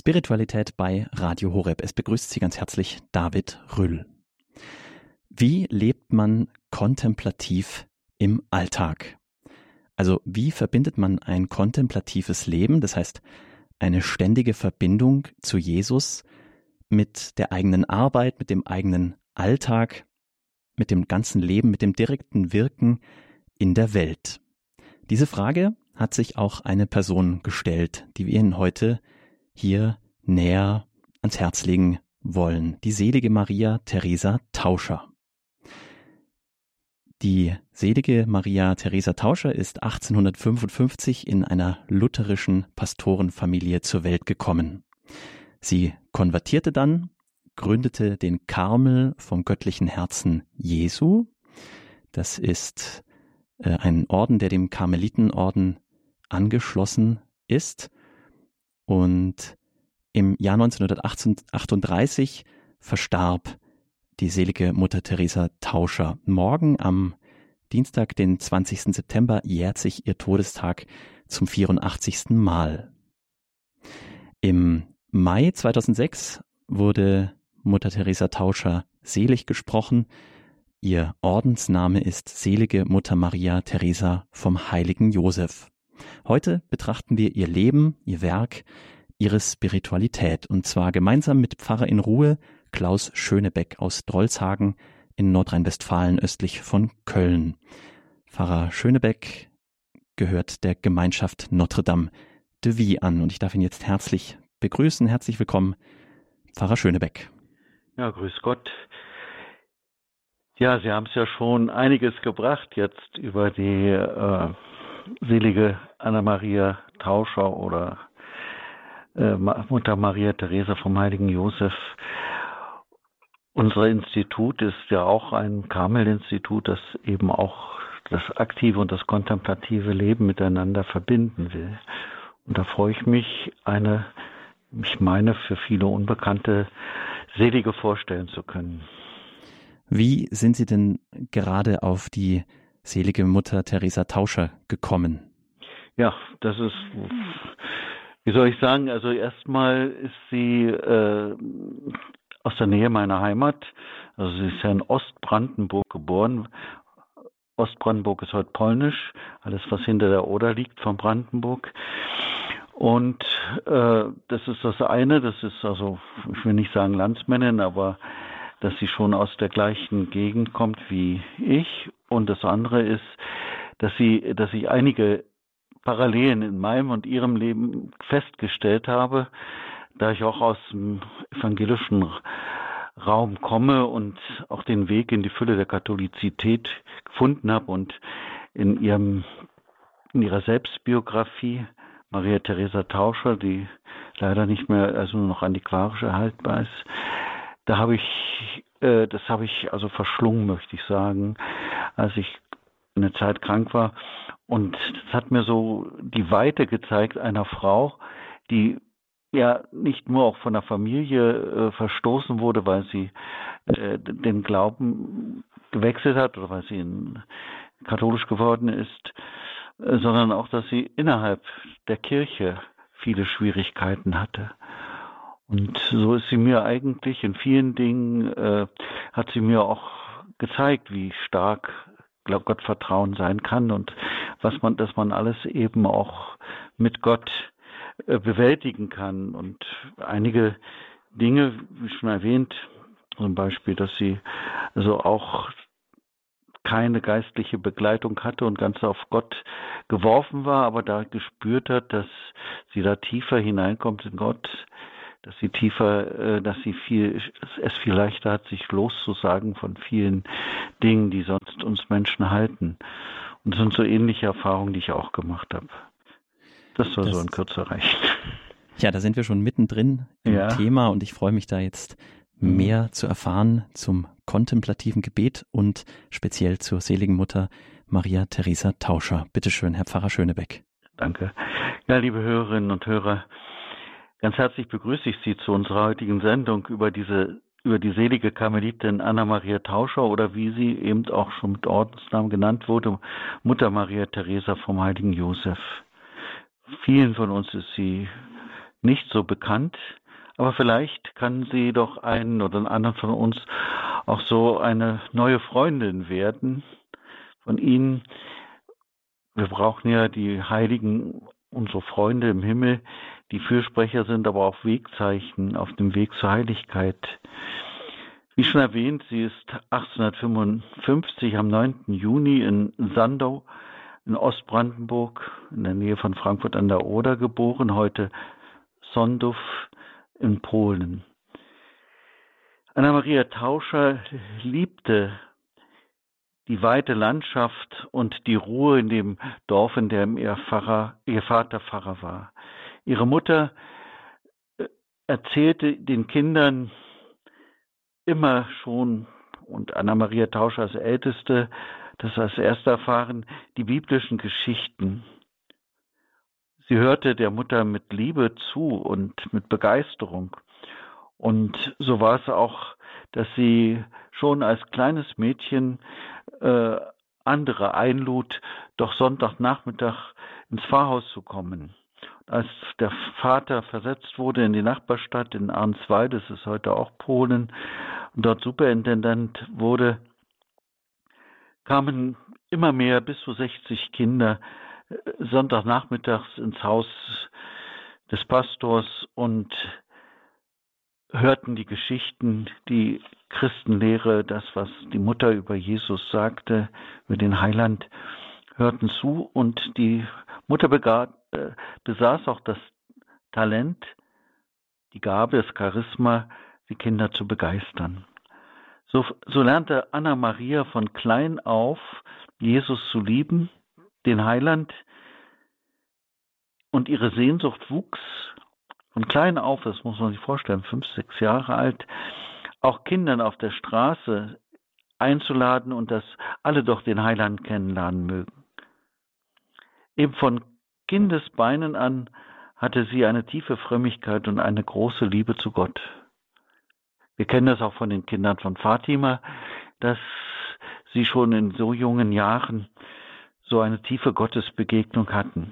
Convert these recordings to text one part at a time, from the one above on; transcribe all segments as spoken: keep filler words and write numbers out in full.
Spiritualität bei Radio Horeb. Es begrüßt Sie ganz herzlich David Rüll. Wie lebt man kontemplativ im Alltag? Also wie verbindet man ein kontemplatives Leben, das heißt eine ständige Verbindung zu Jesus, mit der eigenen Arbeit, mit dem eigenen Alltag, mit dem ganzen Leben, mit dem direkten Wirken in der Welt? Diese Frage hat sich auch eine Person gestellt, die wir Ihnen heute hier näher ans Herz legen wollen. Die selige Maria Teresa Tauscher. Die selige Maria Teresa Tauscher ist achtzehnhundertfünfundfünfzig in einer lutherischen Pastorenfamilie zur Welt gekommen. Sie konvertierte dann, gründete den Karmel vom Göttlichen Herzen Jesu. Das ist äh, ein Orden, der dem Karmelitenorden angeschlossen ist. Und im Jahr neunzehnhundertachtunddreißig verstarb die selige Mutter Teresa Tauscher. Morgen, am Dienstag, den zwanzigsten September, jährt sich ihr Todestag zum vierundachtzigsten Mal. Im Mai zweitausendsechs wurde Mutter Teresa Tauscher selig gesprochen. Ihr Ordensname ist Selige Mutter Maria Teresa vom heiligen Josef. Heute betrachten wir ihr Leben, ihr Werk, ihre Spiritualität, und zwar gemeinsam mit Pfarrer in Ruhe Klaus Schönebeck aus Drolshagen in Nordrhein-Westfalen östlich von Köln. Pfarrer Schönebeck gehört der Gemeinschaft Notre Dame de Vie an und ich darf ihn jetzt herzlich begrüßen. Herzlich willkommen, Pfarrer Schönebeck. Ja, grüß Gott. Ja, Sie haben es ja schon einiges gebracht jetzt über die äh, selige Anna-Maria Tauscher oder äh, Mutter Maria Teresa vom heiligen Josef. Unser Institut ist ja auch ein Karmel-Institut, das eben auch das aktive und das kontemplative Leben miteinander verbinden will. Und da freue ich mich, eine, ich meine, für viele Unbekannte Selige vorstellen zu können. Wie sind Sie denn gerade auf die selige Mutter Teresa Tauscher gekommen? Ja, das ist, wie soll ich sagen, also erstmal ist sie äh, aus der Nähe meiner Heimat, also sie ist ja in Ostbrandenburg geboren. Ostbrandenburg ist heute polnisch, alles was hinter der Oder liegt von Brandenburg. Und äh, das ist das eine, das ist also, ich will nicht sagen Landsmännin, aber dass sie schon aus der gleichen Gegend kommt wie ich. Und das andere ist, dass sie, dass ich einige Parallelen in meinem und ihrem Leben festgestellt habe, da ich auch aus dem evangelischen Raum komme und auch den Weg in die Fülle der Katholizität gefunden habe und in ihrem, in ihrer Selbstbiografie Maria Teresa Tauscher, die leider nicht mehr, also nur noch antiquarisch erhaltbar ist, da habe ich, äh, das habe ich also verschlungen, möchte ich sagen, als ich eine Zeit krank war. Und das hat mir so die Weite gezeigt einer Frau, die ja nicht nur auch von der Familie äh, verstoßen wurde, weil sie äh, den Glauben gewechselt hat oder weil sie in, katholisch geworden ist, äh, sondern auch, dass sie innerhalb der Kirche viele Schwierigkeiten hatte. Und so ist sie mir eigentlich in vielen Dingen, äh, hat sie mir auch gezeigt, wie stark Gottvertrauen sein kann und was man, dass man alles eben auch mit Gott äh, bewältigen kann. Und einige Dinge, wie schon erwähnt, zum Beispiel, dass sie also auch keine geistliche Begleitung hatte und ganz auf Gott geworfen war, aber da gespürt hat, dass sie da tiefer hineinkommt in Gott, dass sie tiefer, dass sie viel, es viel leichter hat, sich loszusagen von vielen Dingen, die sonst uns Menschen halten. Und das sind so ähnliche Erfahrungen, die ich auch gemacht habe. Das war das, so in Kürze recht. Ja, da sind wir schon mittendrin im ja. Thema und ich freue mich da jetzt mehr mhm. zu erfahren zum kontemplativen Gebet und speziell zur seligen Mutter Maria Teresa Tauscher. Bitte schön, Herr Pfarrer Schönebeck. Danke. Ja, liebe Hörerinnen und Hörer, ganz herzlich begrüße ich Sie zu unserer heutigen Sendung über diese, über die selige Karmelitin Anna-Maria Tauscher oder wie sie eben auch schon mit Ordensnamen genannt wurde, Mutter Maria Teresa vom heiligen Josef. Vielen von uns ist sie nicht so bekannt, aber vielleicht kann sie doch einen oder einen anderen von uns auch so eine neue Freundin werden von Ihnen. Wir brauchen ja die Heiligen, unsere Freunde im Himmel, die Fürsprecher sind, aber auch Wegzeichen auf dem Weg zur Heiligkeit. Wie schon erwähnt, sie ist achtzehnhundertfünfundfünfzig am neunten Juni in Sandau in Ostbrandenburg in der Nähe von Frankfurt an der Oder geboren, heute Sądów in Polen. Anna-Maria Tauscher liebte die weite Landschaft und die Ruhe in dem Dorf, in dem ihr, Pfarrer, ihr Vater Pfarrer war. Ihre Mutter erzählte den Kindern immer schon, und Anna-Maria Tauscher als Älteste, das als erste erfahren, die biblischen Geschichten. Sie hörte der Mutter mit Liebe zu und mit Begeisterung. Und so war es auch, dass sie schon als kleines Mädchen äh, andere einlud, doch Sonntagnachmittag ins Pfarrhaus zu kommen. Als der Vater versetzt wurde in die Nachbarstadt in Arnswald, das ist heute auch Polen, und dort Superintendent wurde, kamen immer mehr, bis zu sechzig Kinder Sonntagnachmittags ins Haus des Pastors und hörten die Geschichten, die Christenlehre, das, was die Mutter über Jesus sagte, über den Heiland, hörten zu, und die Mutter begab, äh, besaß auch das Talent, die Gabe, das Charisma, die Kinder zu begeistern. So, so lernte Anna-Maria von klein auf Jesus zu lieben, den Heiland, und ihre Sehnsucht wuchs von klein auf, das muss man sich vorstellen, fünf, sechs Jahre alt, auch Kindern auf der Straße einzuladen und dass alle doch den Heiland kennenlernen mögen. Eben von Kindesbeinen an hatte sie eine tiefe Frömmigkeit und eine große Liebe zu Gott. Wir kennen das auch von den Kindern von Fatima, dass sie schon in so jungen Jahren so eine tiefe Gottesbegegnung hatten.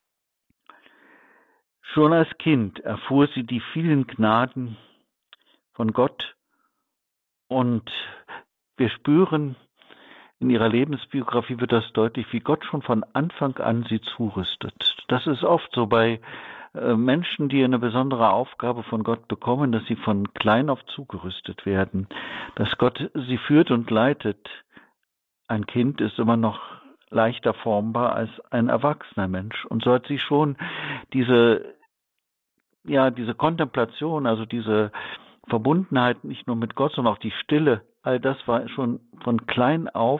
Schon als Kind erfuhr sie die vielen Gnaden von Gott, und wir spüren, in ihrer Lebensbiografie wird das deutlich, wie Gott schon von Anfang an sie zurüstet. Das ist oft so bei äh, Menschen, die eine besondere Aufgabe von Gott bekommen, dass sie von klein auf zugerüstet werden, dass Gott sie führt und leitet. Ein Kind ist immer noch leichter formbar als ein erwachsener Mensch, und so hat sie schon diese, ja, diese Kontemplation, also diese Verbundenheit nicht nur mit Gott, sondern auch die Stille, all das war schon von klein auf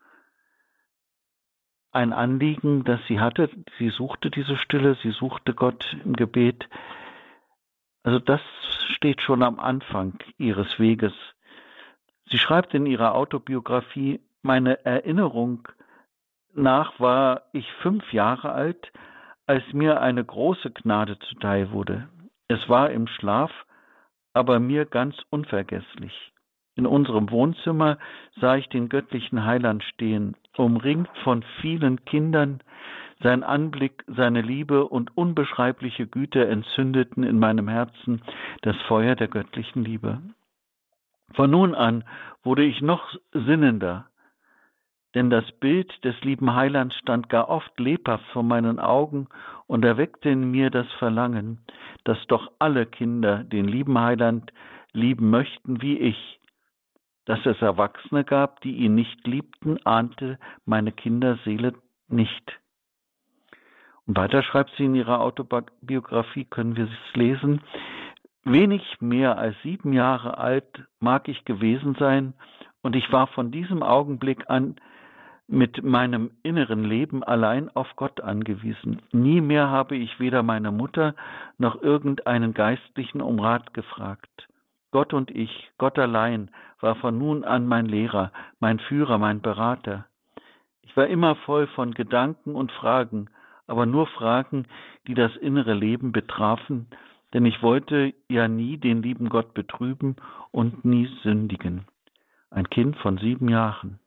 ein Anliegen, das sie hatte. Sie suchte diese Stille, sie suchte Gott im Gebet. Also das steht schon am Anfang ihres Weges. Sie schreibt in ihrer Autobiografie: Meine Erinnerung nach war ich fünf Jahre alt, als mir eine große Gnade zuteil wurde. Es war im Schlaf, aber mir ganz unvergesslich. In unserem Wohnzimmer sah ich den göttlichen Heiland stehen, umringt von vielen Kindern. Sein Anblick, seine Liebe und unbeschreibliche Güte entzündeten in meinem Herzen das Feuer der göttlichen Liebe. Von nun an wurde ich noch sinnender, denn das Bild des lieben Heilands stand gar oft lebhaft vor meinen Augen und erweckte in mir das Verlangen, dass doch alle Kinder den lieben Heiland lieben möchten wie ich. Dass es Erwachsene gab, die ihn nicht liebten, ahnte meine Kinderseele nicht. Und weiter schreibt sie in ihrer Autobiografie, können wir es lesen: Wenig mehr als sieben Jahre alt mag ich gewesen sein, und ich war von diesem Augenblick an mit meinem inneren Leben allein auf Gott angewiesen. Nie mehr habe ich weder meine Mutter noch irgendeinen Geistlichen um Rat gefragt. Gott und ich, Gott allein, war von nun an mein Lehrer, mein Führer, mein Berater. Ich war immer voll von Gedanken und Fragen, aber nur Fragen, die das innere Leben betrafen, denn ich wollte ja nie den lieben Gott betrüben und nie sündigen. Ein Kind von sieben Jahren.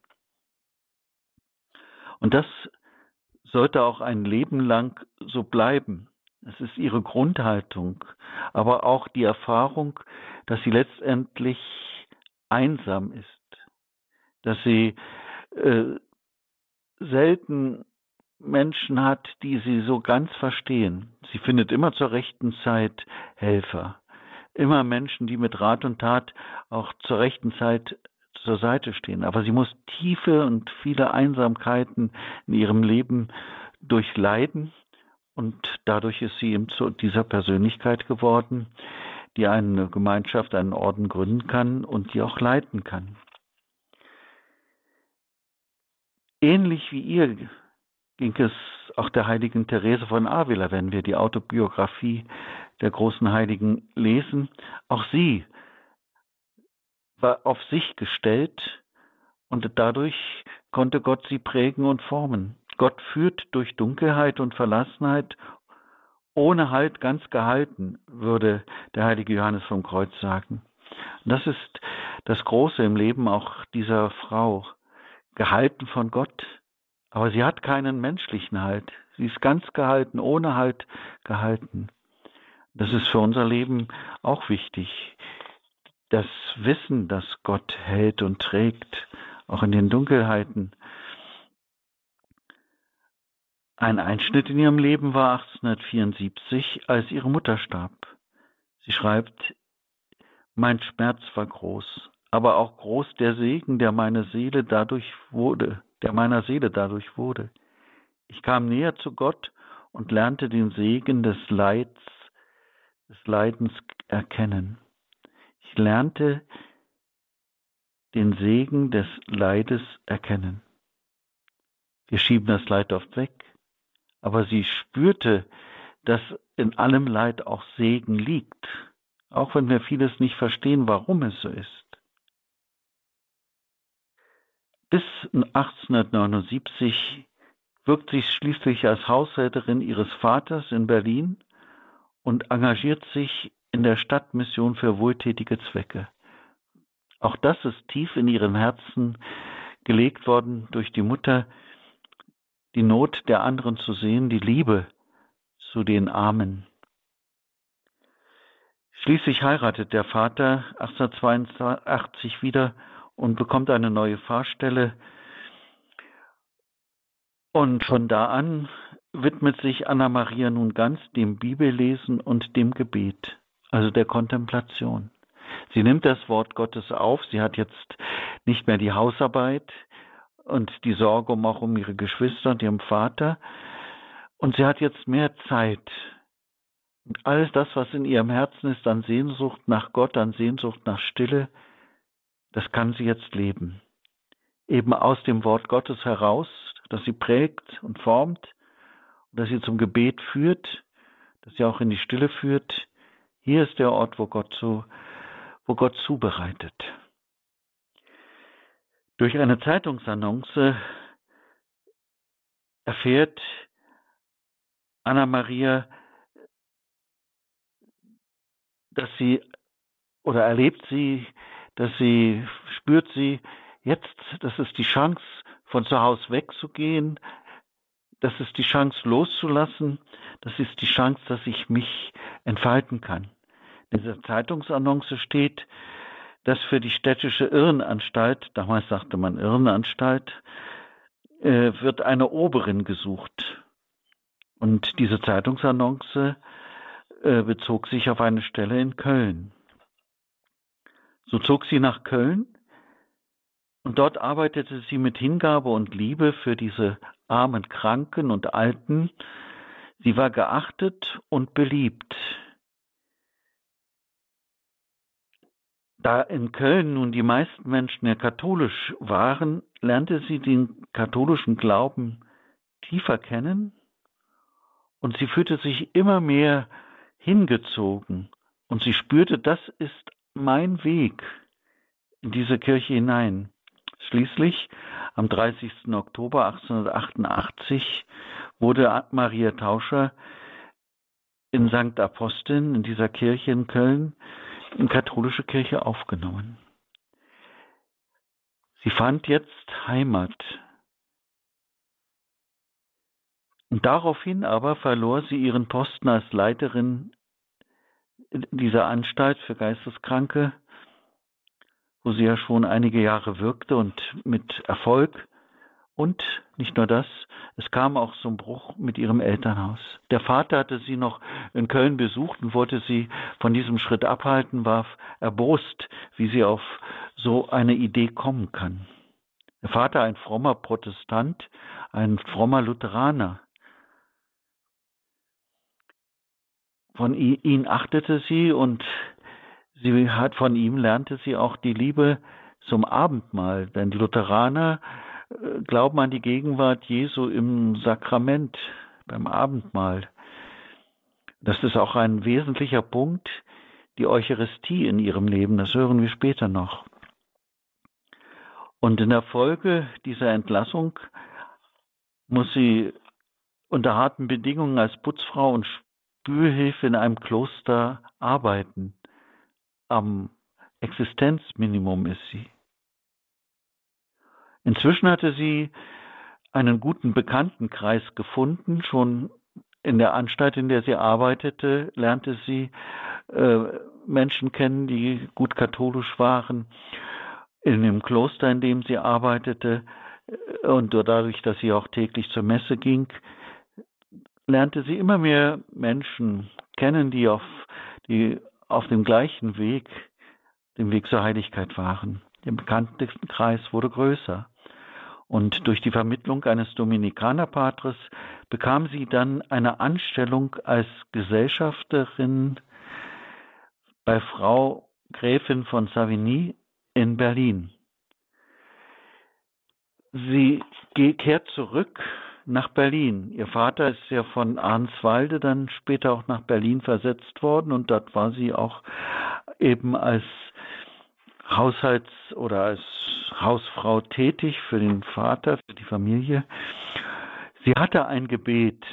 Und das sollte auch ein Leben lang so bleiben. Es ist ihre Grundhaltung, aber auch die Erfahrung, dass sie letztendlich einsam ist, dass sie äh, selten Menschen hat, die sie so ganz verstehen. Sie findet immer zur rechten Zeit Helfer, immer Menschen, die mit Rat und Tat auch zur rechten Zeit zur Seite stehen. Aber sie muss tiefe und viele Einsamkeiten in ihrem Leben durchleiden. Und dadurch ist sie eben zu dieser Persönlichkeit geworden, die eine Gemeinschaft, einen Orden gründen kann und die auch leiten kann. Ähnlich wie ihr ging es auch der heiligen Therese von Avila, wenn wir die Autobiografie der großen Heiligen lesen. Auch sie war auf sich gestellt und dadurch konnte Gott sie prägen und formen. Gott führt durch Dunkelheit und Verlassenheit, ohne Halt ganz gehalten, würde der heilige Johannes vom Kreuz sagen. Und das ist das Große im Leben auch dieser Frau, gehalten von Gott, aber sie hat keinen menschlichen Halt. Sie ist ganz gehalten, ohne Halt gehalten. Das ist für unser Leben auch wichtig. Das Wissen, dass Gott hält und trägt, auch in den Dunkelheiten. Ein Einschnitt in ihrem Leben war achtzehnhundertvierundsiebzig, als ihre Mutter starb. Sie schreibt, mein Schmerz war groß, aber auch groß der Segen, der meine Seele dadurch wurde, der meiner Seele dadurch wurde. Ich kam näher zu Gott und lernte den Segen des Leids, des Leidens erkennen. Ich lernte den Segen des Leides erkennen. Wir schieben das Leid oft weg, aber sie spürte, dass in allem Leid auch Segen liegt, auch wenn wir vieles nicht verstehen, warum es so ist. Bis achtzehnhundertneunundsiebzig wirkt sie schließlich als Haushälterin ihres Vaters in Berlin und engagiert sich in der Stadtmission für wohltätige Zwecke. Auch das ist tief in ihrem Herzen gelegt worden durch die Mutter, die Not der anderen zu sehen, die Liebe zu den Armen. Schließlich heiratet der Vater achtzehnhundertzweiundachtzig wieder und bekommt eine neue Pfarrstelle. Und von da an widmet sich Anna Maria nun ganz dem Bibellesen und dem Gebet, also der Kontemplation. Sie nimmt das Wort Gottes auf, sie hat jetzt nicht mehr die Hausarbeit und die Sorge um auch um ihre Geschwister und ihren Vater. Und sie hat jetzt mehr Zeit. Und alles das, was in ihrem Herzen ist, an Sehnsucht nach Gott, an Sehnsucht nach Stille, das kann sie jetzt leben. Eben aus dem Wort Gottes heraus, das sie prägt und formt, und das sie zum Gebet führt, das sie auch in die Stille führt. Hier ist der Ort, wo Gott, so, wo Gott zubereitet. Durch eine Zeitungsannonce erfährt Anna Maria, dass sie, oder erlebt sie, dass sie, spürt sie, jetzt, das ist die Chance, von zu Hause wegzugehen, das ist die Chance loszulassen, das ist die Chance, dass ich mich entfalten kann. In dieser Zeitungsannonce steht, dass für die städtische Irrenanstalt, damals sagte man Irrenanstalt, äh, wird eine Oberin gesucht. Und diese Zeitungsannonce äh, bezog sich auf eine Stelle in Köln. So zog sie nach Köln und dort arbeitete sie mit Hingabe und Liebe für diese armen Kranken und Alten. Sie war geachtet und beliebt. Da in Köln nun die meisten Menschen ja katholisch waren, lernte sie den katholischen Glauben tiefer kennen und sie fühlte sich immer mehr hingezogen und sie spürte, das ist mein Weg in diese Kirche hinein. Schließlich am dreißigsten Oktober achtzehnhundertachtundachtzig wurde Maria Tauscher in Sankt Aposteln, in dieser Kirche in Köln, in katholische Kirche aufgenommen. Sie fand jetzt Heimat. Und daraufhin aber verlor sie ihren Posten als Leiterin dieser Anstalt für Geisteskranke, wo sie ja schon einige Jahre wirkte und mit Erfolg. Und nicht nur das, es kam auch zum Bruch mit ihrem Elternhaus. Der Vater hatte sie noch in Köln besucht und wollte sie von diesem Schritt abhalten, war erbost, wie sie auf so eine Idee kommen kann. Der Vater, ein frommer Protestant, ein frommer Lutheraner. Von ihm achtete sie und sie hat von ihm lernte sie auch die Liebe zum Abendmahl, denn die Lutheraner glauben an die Gegenwart Jesu im Sakrament, beim Abendmahl. Das ist auch ein wesentlicher Punkt, die Eucharistie in ihrem Leben, das hören wir später noch. Und in der Folge dieser Entlassung muss sie unter harten Bedingungen als Putzfrau und Spülhilfe in einem Kloster arbeiten. Am Existenzminimum ist sie. Inzwischen hatte sie einen guten Bekanntenkreis gefunden. Schon in der Anstalt, in der sie arbeitete, lernte sie äh, Menschen kennen, die gut katholisch waren. In dem Kloster, in dem sie arbeitete, und dadurch, dass sie auch täglich zur Messe ging, lernte sie immer mehr Menschen kennen, die auf, die auf dem gleichen Weg, dem Weg zur Heiligkeit waren. Der Bekanntenkreis wurde größer. Und durch die Vermittlung eines Dominikanerpatres bekam sie dann eine Anstellung als Gesellschafterin bei Frau Gräfin von Savigny in Berlin. Sie kehrt zurück nach Berlin. Ihr Vater ist ja von Arnswalde dann später auch nach Berlin versetzt worden und dort war sie auch eben als Haushalts- oder als Hausfrau tätig für den Vater, für die Familie. Sie hatte ein Gebet.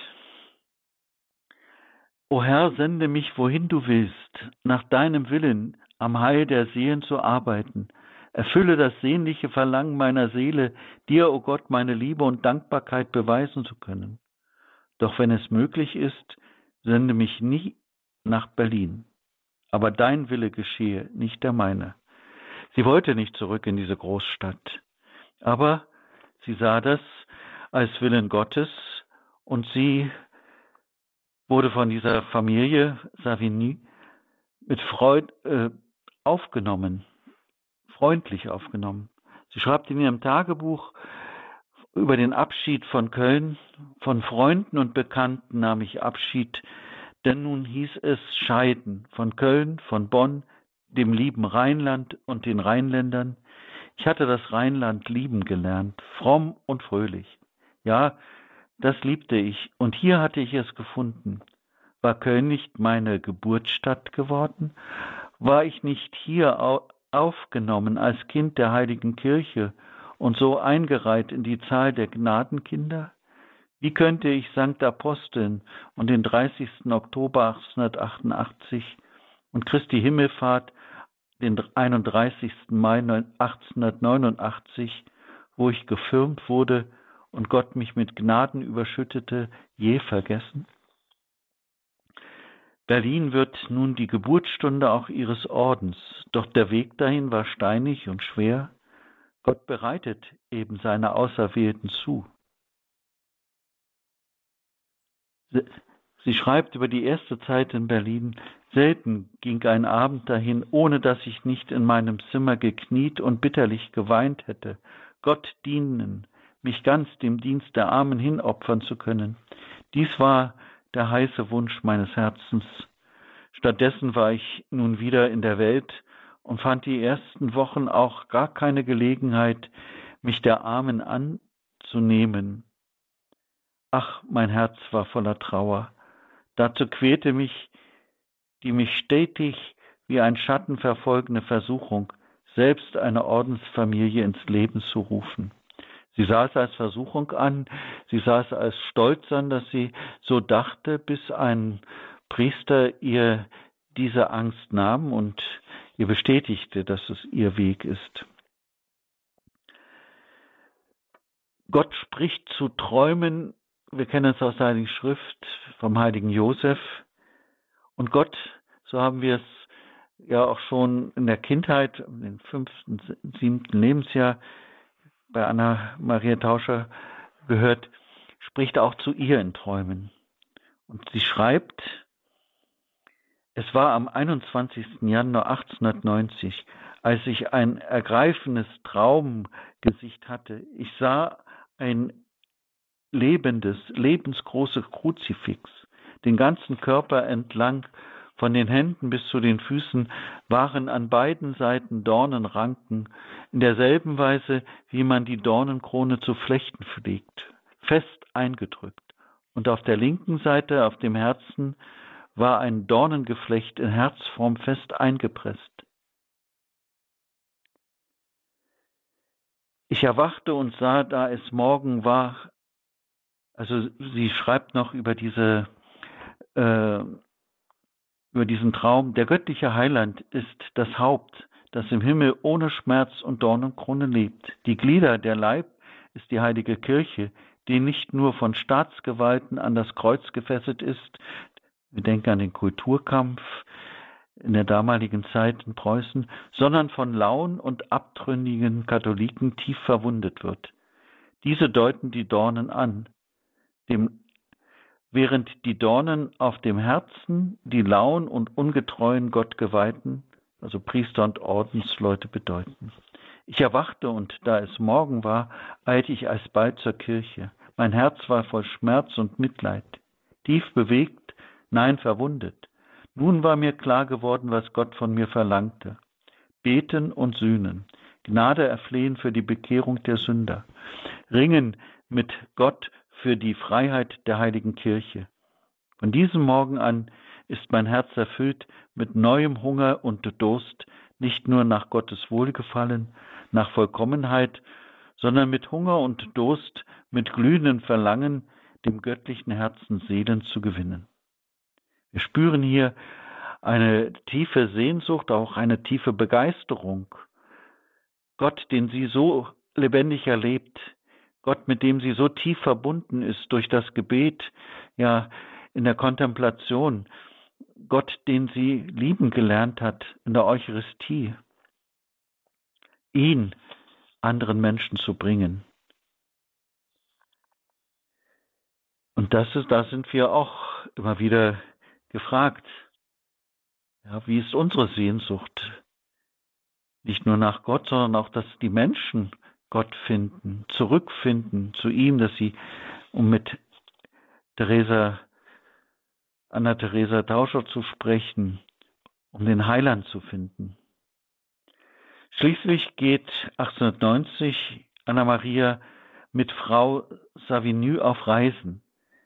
O Herr, sende mich, wohin du willst, nach deinem Willen am Heil der Seelen zu arbeiten. Erfülle das sehnliche Verlangen meiner Seele, dir, o Gott, meine Liebe und Dankbarkeit beweisen zu können. Doch wenn es möglich ist, sende mich nie nach Berlin. Aber dein Wille geschehe, nicht der meine. Sie wollte nicht zurück in diese Großstadt, aber sie sah das als Willen Gottes und sie wurde von dieser Familie Savigny mit Freude äh, aufgenommen, freundlich aufgenommen. Sie schreibt in ihrem Tagebuch über den Abschied von Köln: Von Freunden und Bekannten nahm ich Abschied, denn nun hieß es scheiden, von Köln, von Bonn, dem lieben Rheinland und den Rheinländern. Ich hatte das Rheinland lieben gelernt, fromm und fröhlich. Ja, das liebte ich, und hier hatte ich es gefunden. War Köln nicht meine Geburtsstadt geworden? War ich nicht hier aufgenommen als Kind der heiligen Kirche und so eingereiht in die Zahl der Gnadenkinder? Wie könnte ich Sankt Aposteln und den dreißigsten Oktober achtzehnhundertachtundachtzig und Christi Himmelfahrt, den einunddreißigsten Mai achtzehnhundertneunundachtzig, wo ich gefirmt wurde und Gott mich mit Gnaden überschüttete, je vergessen? Berlin wird nun die Geburtsstunde auch ihres Ordens, doch der Weg dahin war steinig und schwer. Gott bereitet eben seine Auserwählten zu. Sie schreibt über die erste Zeit in Berlin: Selten ging ein Abend dahin, ohne dass ich nicht in meinem Zimmer gekniet und bitterlich geweint hätte, Gott dienen, mich ganz dem Dienst der Armen hinopfern zu können. Dies war der heiße Wunsch meines Herzens. Stattdessen war ich nun wieder in der Welt und fand die ersten Wochen auch gar keine Gelegenheit, mich der Armen anzunehmen. Ach, mein Herz war voller Trauer. Dazu quälte mich die mich stetig wie ein Schatten verfolgende Versuchung, selbst eine Ordensfamilie ins Leben zu rufen. Sie sah es als Versuchung an, sie sah es als Stolz an, dass sie so dachte, bis ein Priester ihr diese Angst nahm und ihr bestätigte, dass es ihr Weg ist. Gott spricht zu Träumen wir kennen es aus der Heiligen Schrift vom heiligen Josef. Und Gott, so haben wir es ja auch schon in der Kindheit, im fünften, siebten Lebensjahr bei Anna-Maria Tauscher gehört, spricht auch zu ihr in Träumen. Und sie schreibt, es war am einundzwanzigsten Januar achtzehnhundertneunzig, als ich ein ergreifendes Traumgesicht hatte. Ich sah ein lebendes, lebensgroßes Kruzifix. Den ganzen Körper entlang, von den Händen bis zu den Füßen, waren an beiden Seiten Dornenranken, in derselben Weise, wie man die Dornenkrone zu flechten pflegt, fest eingedrückt. Und auf der linken Seite, auf dem Herzen, war ein Dornengeflecht in Herzform fest eingepresst. Ich erwachte und sah, da es Morgen war, also sie schreibt noch über diese, äh, über diesen Traum, der göttliche Heiland ist das Haupt, das im Himmel ohne Schmerz und Dornenkrone lebt. Die Glieder, der Leib, ist die heilige Kirche, die nicht nur von Staatsgewalten an das Kreuz gefesselt ist. Wir denken an den Kulturkampf in der damaligen Zeit in Preußen, sondern von lauen und abtrünnigen Katholiken tief verwundet wird. Diese deuten die Dornen an, dem, während die Dornen auf dem Herzen die lauen und ungetreuen Gottgeweihten, also Priester und Ordensleute, bedeuten. Ich erwachte und da es Morgen war, eilte ich alsbald zur Kirche. Mein Herz war voll Schmerz und Mitleid, tief bewegt, nein verwundet. Nun war mir klar geworden, was Gott von mir verlangte. Beten und sühnen, Gnade erflehen für die Bekehrung der Sünder, ringen mit Gott für die Freiheit der heiligen Kirche. Von diesem Morgen an ist mein Herz erfüllt mit neuem Hunger und Durst, nicht nur nach Gottes Wohlgefallen, nach Vollkommenheit, sondern mit Hunger und Durst, mit glühendem Verlangen, dem göttlichen Herzen Seelen zu gewinnen. Wir spüren hier eine tiefe Sehnsucht, auch eine tiefe Begeisterung. Gott, den sie so lebendig erlebt, Gott, mit dem sie so tief verbunden ist durch das Gebet, ja, in der Kontemplation, Gott, den sie lieben gelernt hat in der Eucharistie, ihn anderen Menschen zu bringen. Und das ist, da sind wir auch immer wieder gefragt. Ja, wie ist unsere Sehnsucht? Nicht nur nach Gott, sondern auch, dass die Menschen Gott finden, zurückfinden zu ihm, dass sie, um mit Teresa, Anna-Teresa Tauscher zu sprechen, um den Heiland zu finden. Schließlich geht achtzehnhundertneunzig Anna-Maria mit Frau Savigny auf Reisen.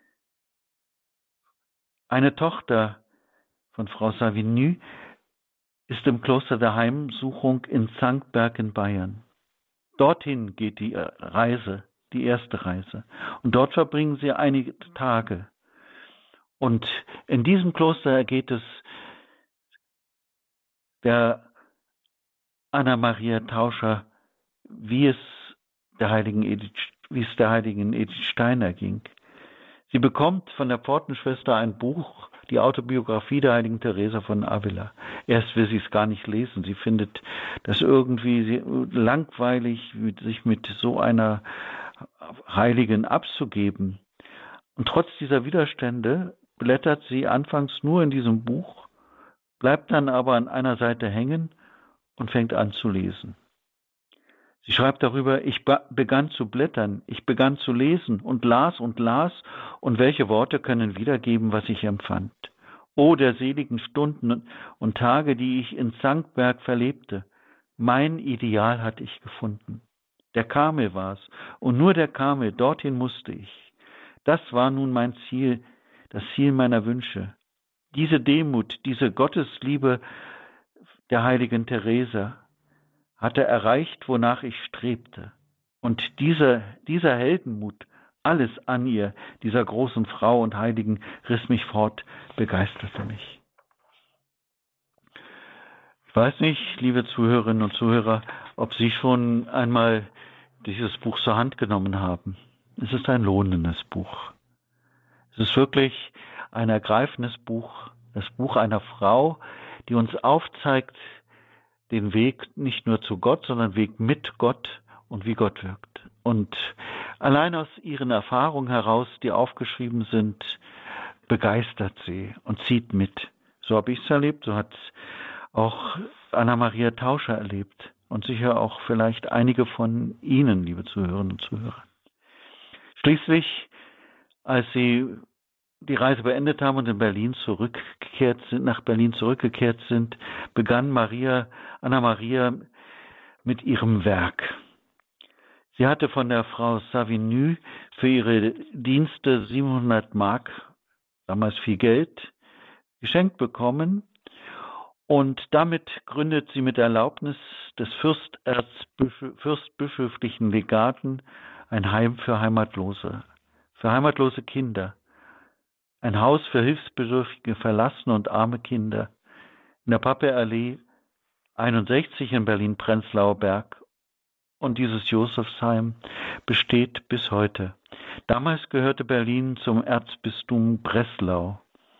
Eine Tochter von Frau Savigny ist im Kloster der Heimsuchung in Sankt Berg in Bayern. Dorthin geht die Reise, die erste Reise. Und dort verbringen sie einige Tage. Und in diesem Kloster ergeht es der Anna-Maria Tauscher, wie es der heiligen Edith, wie es der heiligen Edith Steiner ging. Sie bekommt von der Pfortenschwester ein Buch, die Autobiografie der heiligen Teresa von Avila. Erst will sie es gar nicht lesen. Sie findet das irgendwie langweilig, sich mit so einer Heiligen abzugeben. Und trotz dieser Widerstände blättert sie anfangs nur in diesem Buch, bleibt dann aber an einer Seite hängen und fängt an zu lesen. Sie schreibt darüber, ich begann zu blättern, ich begann zu lesen und las und las, und welche Worte können wiedergeben, was ich empfand. O der seligen Stunden und Tage, die ich in Sankt Berg verlebte. Mein Ideal hatte ich gefunden. Der Karmel war's, und nur der Karmel, dorthin musste ich. Das war nun mein Ziel, das Ziel meiner Wünsche. Diese Demut, diese Gottesliebe der heiligen Teresa hatte erreicht, wonach ich strebte. Und dieser, dieser Heldenmut, alles an ihr, dieser großen Frau und Heiligen, riss mich fort, begeisterte mich. Ich weiß nicht, liebe Zuhörerinnen und Zuhörer, ob Sie schon einmal dieses Buch zur Hand genommen haben. Es ist ein lohnendes Buch. Es ist wirklich ein ergreifendes Buch, das Buch einer Frau, die uns aufzeigt, den Weg nicht nur zu Gott, sondern den Weg mit Gott und wie Gott wirkt. Und allein aus ihren Erfahrungen heraus, die aufgeschrieben sind, begeistert sie und zieht mit. So habe ich es erlebt, so hat auch Anna-Maria Tauscher erlebt und sicher auch vielleicht einige von Ihnen, liebe Zuhörerinnen und Zuhörer. Schließlich, als sie die Reise beendet haben und in Berlin zurückgekehrt sind, nach Berlin zurückgekehrt sind, begann Maria, Anna-Maria mit ihrem Werk. Sie hatte von der Frau Savigny für ihre Dienste siebenhundert Mark, damals viel Geld, geschenkt bekommen, und damit gründet sie mit Erlaubnis des fürstbischöflichen Legaten ein Heim für Heimatlose, für heimatlose Kinder. Ein Haus für hilfsbedürftige, verlassene und arme Kinder in der Pappeallee einundsechzig in Berlin-Prenzlauer Berg. Und dieses Josefsheim besteht bis heute. Damals gehörte Berlin zum Erzbistum Breslau.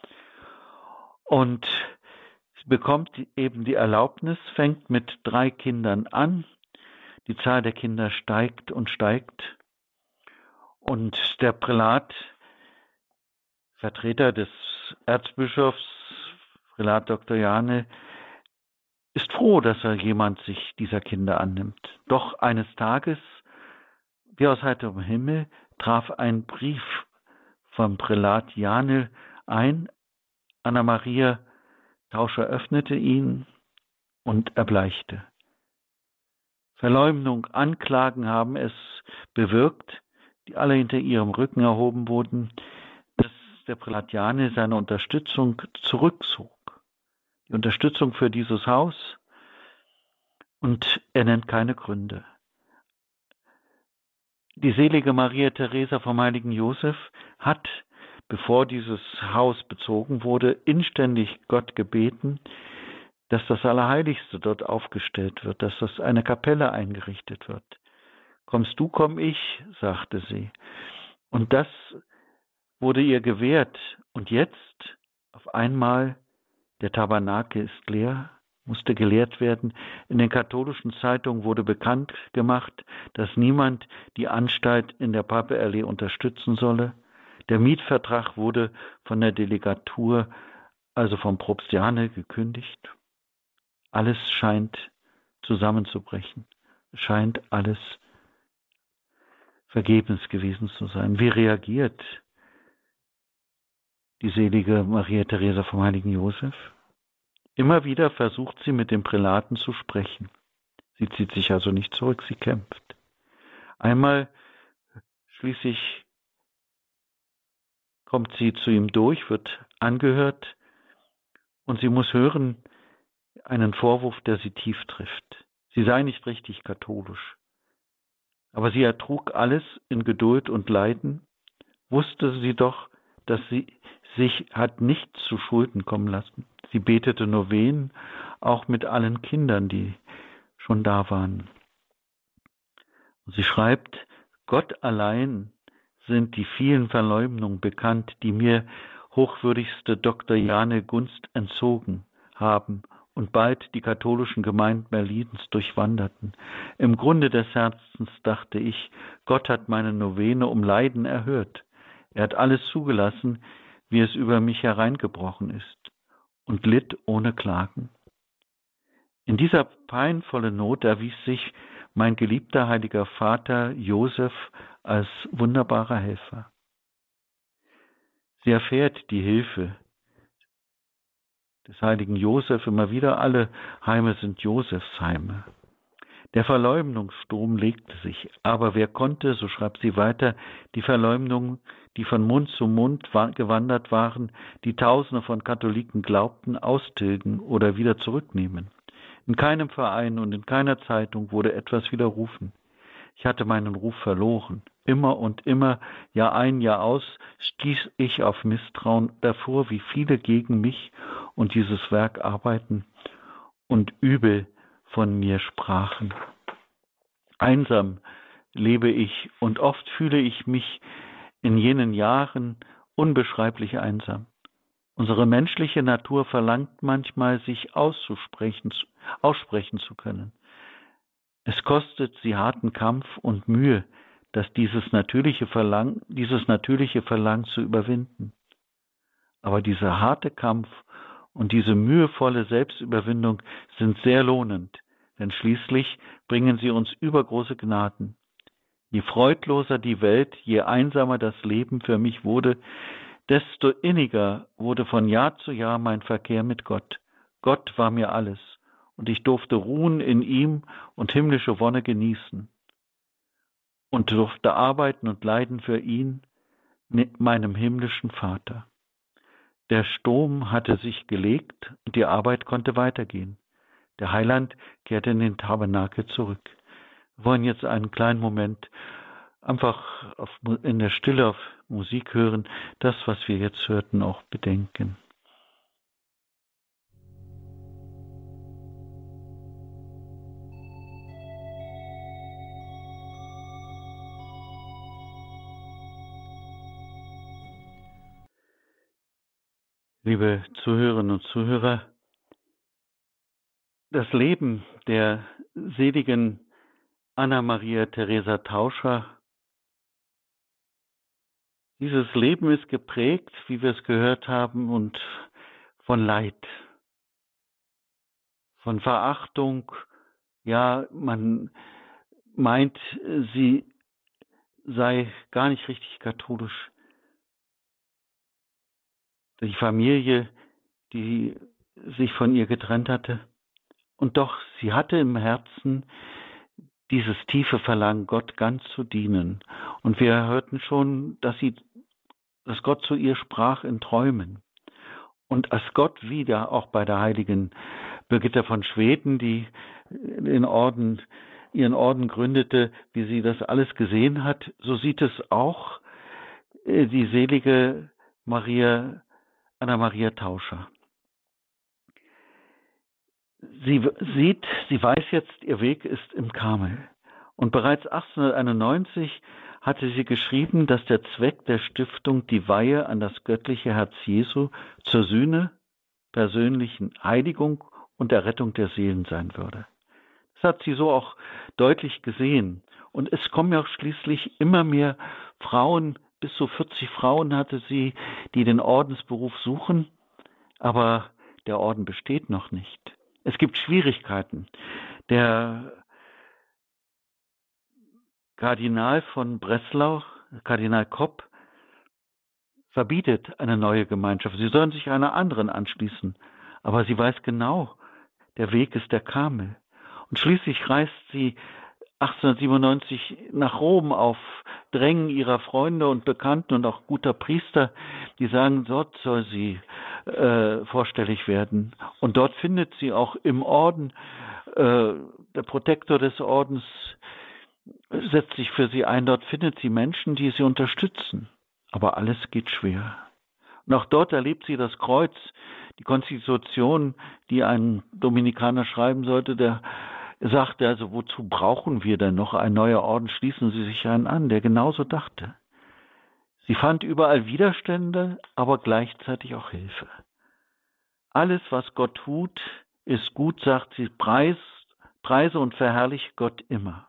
Und sie bekommt eben die Erlaubnis, fängt mit drei Kindern an. Die Zahl der Kinder steigt und steigt. Und der Prälat, Vertreter des Erzbischofs, Prälat Doktor Jahne, ist froh, dass er jemand sich dieser Kinder annimmt. Doch eines Tages, wie aus heiterem Himmel, traf ein Brief vom Prälat Jahne ein. Anna-Maria Tauscher öffnete ihn und erbleichte. Verleumdung, Anklagen haben es bewirkt, die alle hinter ihrem Rücken erhoben wurden, dass der Prälat Jahne seine Unterstützung zurückzog. Die Unterstützung für dieses Haus, und er nennt keine Gründe. Die selige Maria Theresia vom heiligen Josef hat, bevor dieses Haus bezogen wurde, inständig Gott gebeten, dass das Allerheiligste dort aufgestellt wird, dass das eine Kapelle eingerichtet wird. Kommst du, komm ich, sagte sie. Und das wurde ihr gewährt. Und jetzt, auf einmal, der Tabernakel ist leer, musste geleert werden. In den katholischen Zeitungen wurde bekannt gemacht, dass niemand die Anstalt in der Pappeallee unterstützen solle. Der Mietvertrag wurde von der Delegatur, also vom Propst Jahne, gekündigt. Alles scheint zusammenzubrechen. Es scheint alles vergebens gewesen zu sein. Wie reagiert die selige Maria Theresia vom heiligen Josef? Immer wieder versucht sie, mit dem Prälaten zu sprechen. Sie zieht sich also nicht zurück, sie kämpft. Einmal schließlich kommt sie zu ihm durch, wird angehört, und sie muss hören einen Vorwurf, der sie tief trifft. Sie sei nicht richtig katholisch. Aber sie ertrug alles in Geduld und Leiden, wusste sie doch, dass sie sich hat nichts zu Schulden kommen lassen. Sie betete Novenen, auch mit allen Kindern, die schon da waren. Und sie schreibt, Gott allein sind die vielen Verleumdungen bekannt, die mir hochwürdigste Doktor Jahne Gunst entzogen haben und bald die katholischen Gemeinden Berlins durchwanderten. Im Grunde des Herzens dachte ich, Gott hat meine Novene um Leiden erhört. Er hat alles zugelassen, wie es über mich hereingebrochen ist, und litt ohne Klagen. In dieser peinvollen Not erwies sich mein geliebter heiliger Vater Josef als wunderbarer Helfer. Sie erfährt die Hilfe des heiligen Josef immer wieder. Alle Heime sind Josefsheime. Der Verleumdungssturm legte sich, aber wer konnte, so schreibt sie weiter, die Verleumdungen, die von Mund zu Mund gewandert waren, die Tausende von Katholiken glaubten, austilgen oder wieder zurücknehmen? In keinem Verein und in keiner Zeitung wurde etwas widerrufen. Ich hatte meinen Ruf verloren. Immer und immer, Jahr ein, Jahr aus, stieß ich auf Misstrauen, erfuhr, wie viele gegen mich und dieses Werk arbeiten und übel von mir sprachen. Einsam lebe ich und oft fühle ich mich in jenen Jahren unbeschreiblich einsam. Unsere menschliche Natur verlangt manchmal, sich auszusprechen, aussprechen zu können. Es kostet sie harten Kampf und Mühe, dass dieses natürliche Verlangen, dieses natürliche Verlangen zu überwinden. Aber dieser harte Kampf und diese mühevolle Selbstüberwindung sind sehr lohnend, denn schließlich bringen sie uns übergroße Gnaden. Je freudloser die Welt, je einsamer das Leben für mich wurde, desto inniger wurde von Jahr zu Jahr mein Verkehr mit Gott. Gott war mir alles, und ich durfte ruhen in ihm und himmlische Wonne genießen und durfte arbeiten und leiden für ihn, mit meinem himmlischen Vater. Der Sturm hatte sich gelegt und die Arbeit konnte weitergehen. Der Heiland kehrte in den Tabernakel zurück. Wir wollen jetzt einen kleinen Moment einfach auf, in der Stille auf Musik hören, das, was wir jetzt hörten, auch bedenken. Liebe Zuhörerinnen und Zuhörer, das Leben der seligen Anna-Maria Theresa Tauscher, dieses Leben ist geprägt, wie wir es gehört haben, und von Leid, von Verachtung. Ja, man meint, sie sei gar nicht richtig katholisch. Die Familie, die sich von ihr getrennt hatte. Und doch, sie hatte im Herzen dieses tiefe Verlangen, Gott ganz zu dienen. Und wir hörten schon, dass sie, dass Gott zu ihr sprach in Träumen. Und als Gott wieder, auch bei der heiligen Birgitta von Schweden, die den Orden, ihren Orden gründete, wie sie das alles gesehen hat, so sieht es auch die selige Maria Anna-Maria Tauscher. Sie sieht, sie weiß jetzt, ihr Weg ist im Karmel. Und bereits achtzehnhunderteinundneunzig hatte sie geschrieben, dass der Zweck der Stiftung die Weihe an das göttliche Herz Jesu zur Sühne, persönlichen Heiligung und der Rettung der Seelen sein würde. Das hat sie so auch deutlich gesehen. Und es kommen ja auch schließlich immer mehr Frauen, bis zu vierzig Frauen hatte sie, die den Ordensberuf suchen, aber der Orden besteht noch nicht. Es gibt Schwierigkeiten. Der Kardinal von Breslau, Kardinal Kopp, verbietet eine neue Gemeinschaft. Sie sollen sich einer anderen anschließen. Aber sie weiß genau, der Weg ist der Karmel. Und schließlich reist sie achtzehnhundertsiebenundneunzig nach Rom auf Drängen ihrer Freunde und Bekannten und auch guter Priester, die sagen, dort soll sie äh, vorstellig werden. Und dort findet sie auch im Orden, äh, der Protektor des Ordens setzt sich für sie ein, dort findet sie Menschen, die sie unterstützen. Aber alles geht schwer. Und auch dort erlebt sie das Kreuz, die Konstitution, die ein Dominikaner schreiben sollte, der sagte, also wozu brauchen wir denn noch ein neuer Orden? Schließen Sie sich einen an, der genauso dachte. Sie fand überall Widerstände, aber gleichzeitig auch Hilfe. Alles, was Gott tut, ist gut, sagt sie, preis, preise und verherrliche Gott immer.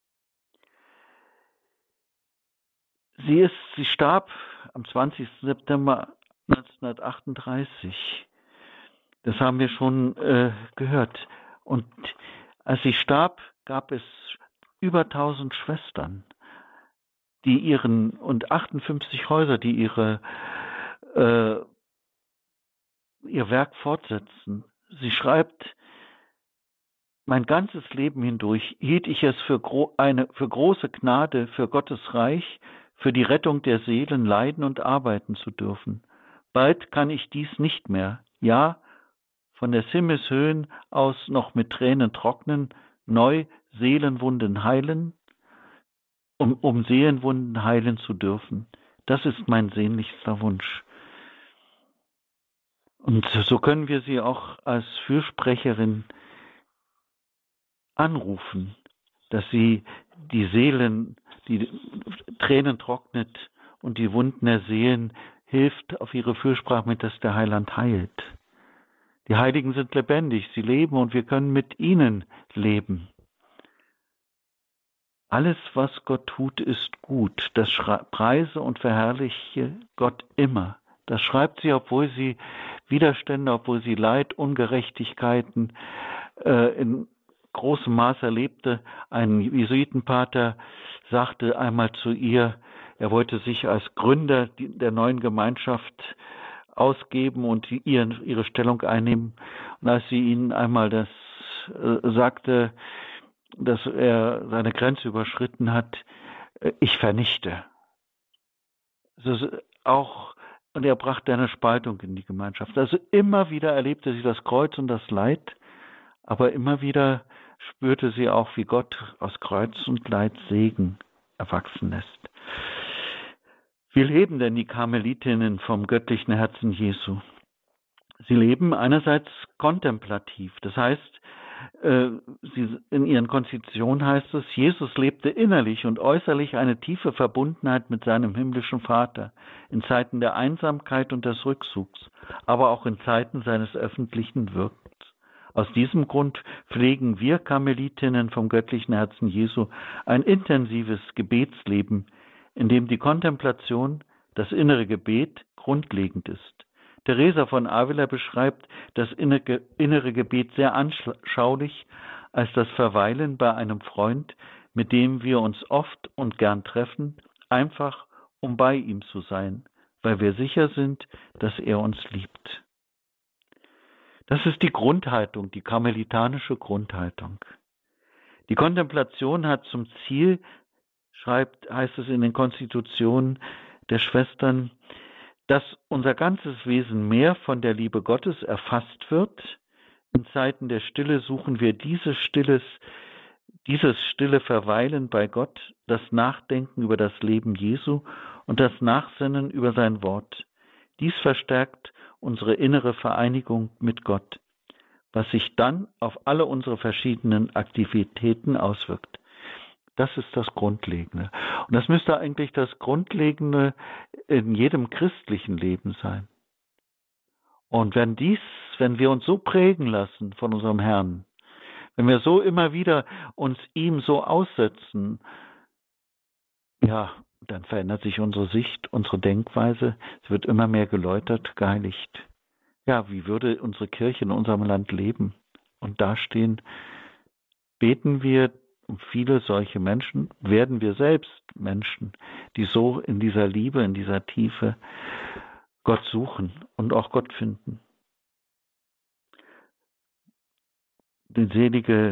Sie ist, sie starb am zwanzigsten September neunzehnhundertachtunddreißig. Das haben wir schon äh, gehört. Und als sie starb, gab es über tausend Schwestern, die ihren, und achtundfünfzig Häuser, die ihre, äh, ihr Werk fortsetzen. Sie schreibt, mein ganzes Leben hindurch hielt ich es für, gro- eine, für große Gnade, für Gottes Reich, für die Rettung der Seelen leiden und arbeiten zu dürfen. Bald kann ich dies nicht mehr. Ja, von des Himmels Höhen aus noch mit Tränen trocknen, neu Seelenwunden heilen, um, um Seelenwunden heilen zu dürfen. Das ist mein sehnlichster Wunsch. Und so können wir sie auch als Fürsprecherin anrufen, dass sie die Seelen, die Tränen trocknet und die Wunden der Seelen hilft auf ihre Fürsprache mit, dass der Heiland heilt. Die Heiligen sind lebendig, sie leben und wir können mit ihnen leben. Alles, was Gott tut, ist gut. Das preise und verherrliche Gott immer. Das schreibt sie, obwohl sie Widerstände, obwohl sie Leid, Ungerechtigkeiten äh, in großem Maß erlebte. Ein Jesuitenpater sagte einmal zu ihr, er wollte sich als Gründer der neuen Gemeinschaft ausgeben und ihr, ihre Stellung einnehmen. Und als sie ihnen einmal das äh, sagte, dass er seine Grenze überschritten hat, äh, ich vernichte. Also auch, und er brachte eine Spaltung in die Gemeinschaft. Also immer wieder erlebte sie das Kreuz und das Leid, aber immer wieder spürte sie auch, wie Gott aus Kreuz und Leid Segen erwachsen lässt. Wie leben denn die Karmelitinnen vom göttlichen Herzen Jesu? Sie leben einerseits kontemplativ, das heißt, in ihren Konstitutionen heißt es, Jesus lebte innerlich und äußerlich eine tiefe Verbundenheit mit seinem himmlischen Vater, in Zeiten der Einsamkeit und des Rückzugs, aber auch in Zeiten seines öffentlichen Wirkens. Aus diesem Grund pflegen wir Karmelitinnen vom göttlichen Herzen Jesu ein intensives Gebetsleben, in dem die Kontemplation, das innere Gebet, grundlegend ist. Teresa von Avila beschreibt das innere Gebet sehr anschaulich als das Verweilen bei einem Freund, mit dem wir uns oft und gern treffen, einfach um bei ihm zu sein, weil wir sicher sind, dass er uns liebt. Das ist die Grundhaltung, die karmelitanische Grundhaltung. Die Kontemplation hat zum Ziel, schreibt, heißt es in den Konstitutionen der Schwestern, dass unser ganzes Wesen mehr von der Liebe Gottes erfasst wird. In Zeiten der Stille suchen wir dieses stilles, dieses stille Verweilen bei Gott, das Nachdenken über das Leben Jesu und das Nachsinnen über sein Wort. Dies verstärkt unsere innere Vereinigung mit Gott, was sich dann auf alle unsere verschiedenen Aktivitäten auswirkt. Das ist das Grundlegende. Und das müsste eigentlich das Grundlegende in jedem christlichen Leben sein. Und wenn dies, wenn wir uns so prägen lassen von unserem Herrn, wenn wir so immer wieder uns ihm so aussetzen, ja, dann verändert sich unsere Sicht, unsere Denkweise. Es wird immer mehr geläutert, geheiligt. Ja, wie würde unsere Kirche in unserem Land leben und dastehen? Beten wir um viele solche Menschen, werden wir selbst Menschen, die so in dieser Liebe, in dieser Tiefe Gott suchen und auch Gott finden. Die selige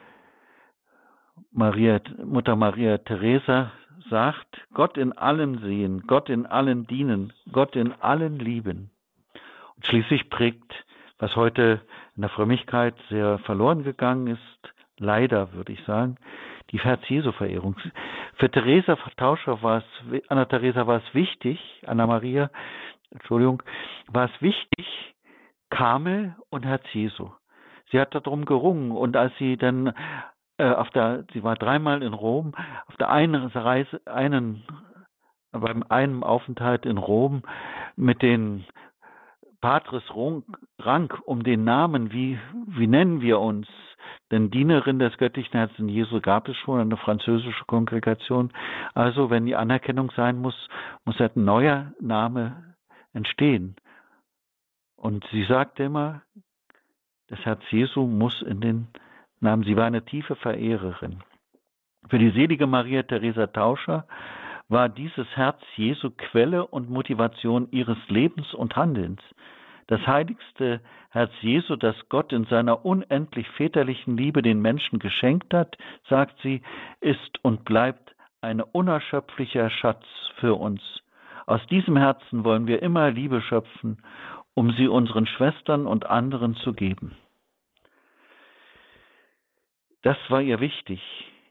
Maria, Mutter Maria Teresa sagt, Gott in allem sehen, Gott in allen dienen, Gott in allen lieben. Und schließlich prägt, was heute in der Frömmigkeit sehr verloren gegangen ist, leider würde ich sagen, die Herz-Jesu-Verehrung. Für Teresa Tauscher war es, Anna Teresa war es wichtig, Anna Maria, Entschuldigung, war es wichtig, Karmel und Herz-Jesu. Sie hat darum gerungen und als sie dann äh, auf der, sie war dreimal in Rom, auf der einen Reise, einen, beim einen Aufenthalt in Rom mit den Patres Rank um den Namen, wie, wie nennen wir uns? Denn Dienerin des göttlichen Herzens Jesu gab es schon, eine französische Kongregation. Also wenn die Anerkennung sein muss, muss ein neuer Name entstehen. Und sie sagte immer, das Herz Jesu muss in den Namen. Sie war eine tiefe Verehrerin. Für die selige Maria Teresa Tauscher war dieses Herz Jesu Quelle und Motivation ihres Lebens und Handelns. Das heiligste Herz Jesu, das Gott in seiner unendlich väterlichen Liebe den Menschen geschenkt hat, sagt sie, ist und bleibt ein unerschöpflicher Schatz für uns. Aus diesem Herzen wollen wir immer Liebe schöpfen, um sie unseren Schwestern und anderen zu geben. Das war ihr wichtig.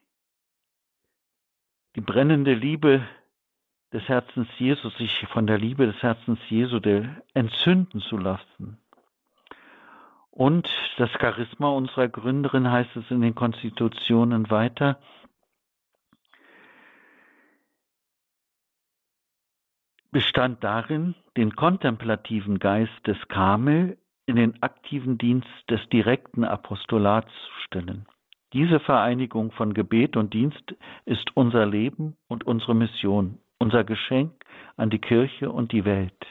Die brennende Liebe des Herzens Jesu, sich von der Liebe des Herzens Jesu entzünden zu lassen. Und das Charisma unserer Gründerin heißt es in den Konstitutionen weiter, bestand darin, den kontemplativen Geist des Karmel in den aktiven Dienst des direkten Apostolats zu stellen. Diese Vereinigung von Gebet und Dienst ist unser Leben und unsere Mission, unser Geschenk an die Kirche und die Welt.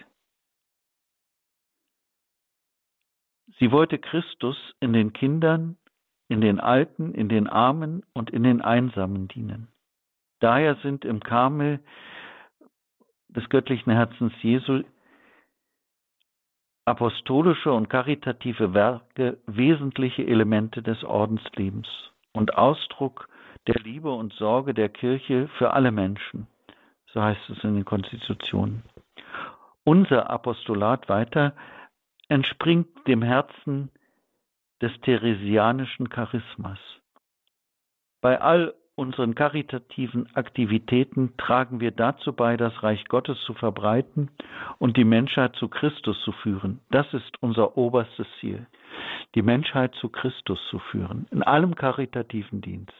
Sie wollte Christus in den Kindern, in den Alten, in den Armen und in den Einsamen dienen. Daher sind im Karmel des göttlichen Herzens Jesu apostolische und karitative Werke wesentliche Elemente des Ordenslebens und Ausdruck der Liebe und Sorge der Kirche für alle Menschen. So heißt es in den Konstitutionen. Unser Apostolat weiter entspringt dem Herzen des theresianischen Charismas. Bei all unseren karitativen Aktivitäten tragen wir dazu bei, das Reich Gottes zu verbreiten und die Menschheit zu Christus zu führen. Das ist unser oberstes Ziel, die Menschheit zu Christus zu führen, in allem karitativen Dienst.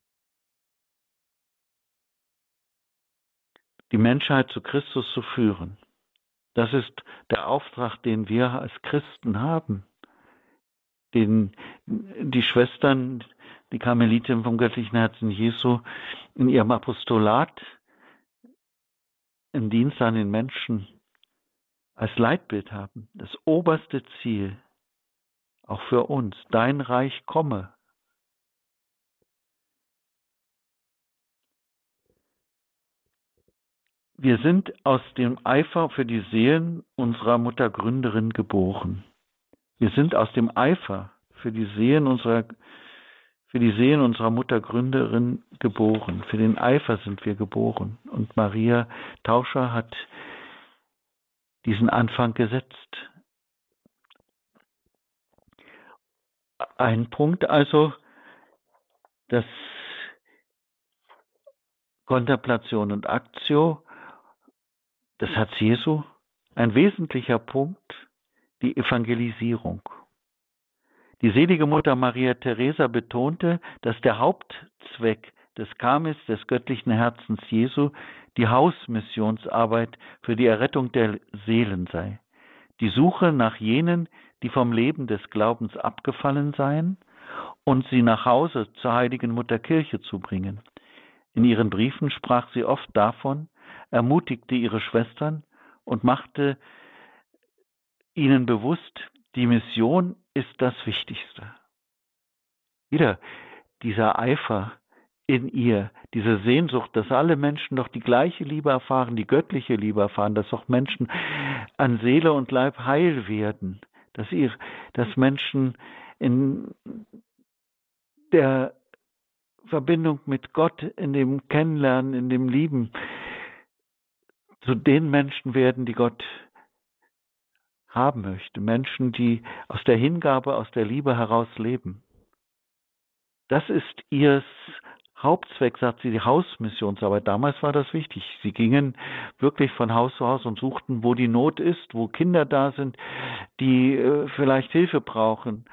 Die Menschheit zu Christus zu führen. Das ist der Auftrag, den wir als Christen haben. Den die Schwestern, die Karmeliten vom göttlichen Herzen Jesu in ihrem Apostolat im Dienst an den Menschen als Leitbild haben. Das oberste Ziel, auch für uns, dein Reich komme. Wir sind aus dem Eifer für die Seelen unserer Muttergründerin geboren. Wir sind aus dem Eifer für die Seelen unserer, für die Seelen unserer Muttergründerin geboren. Für den Eifer sind wir geboren. Und Maria Tauscher hat diesen Anfang gesetzt. Ein Punkt also, dass Kontemplation und Aktio, das Herz Jesu, ein wesentlicher Punkt, die Evangelisierung. Die selige Mutter Maria Theresia betonte, dass der Hauptzweck des Karmels des göttlichen Herzens Jesu die Hausmissionsarbeit für die Errettung der Seelen sei. Die Suche nach jenen, die vom Leben des Glaubens abgefallen seien, und sie nach Hause zur heiligen Mutter Kirche zu bringen. In ihren Briefen sprach sie oft davon, ermutigte ihre Schwestern und machte ihnen bewusst, die Mission ist das Wichtigste. Wieder dieser Eifer in ihr, diese Sehnsucht, dass alle Menschen doch die gleiche Liebe erfahren, die göttliche Liebe erfahren, dass auch Menschen an Seele und Leib heil werden, dass, ihr, dass Menschen in der Verbindung mit Gott, in dem Kennenlernen, in dem Lieben, zu den Menschen werden, die Gott haben möchte. Menschen, die aus der Hingabe, aus der Liebe heraus leben. Das ist ihr Hauptzweck, sagt sie, die Hausmissionsarbeit. Damals war das wichtig. Sie gingen wirklich von Haus zu Haus und suchten, wo die Not ist, wo Kinder da sind, die äh, vielleicht Hilfe brauchen.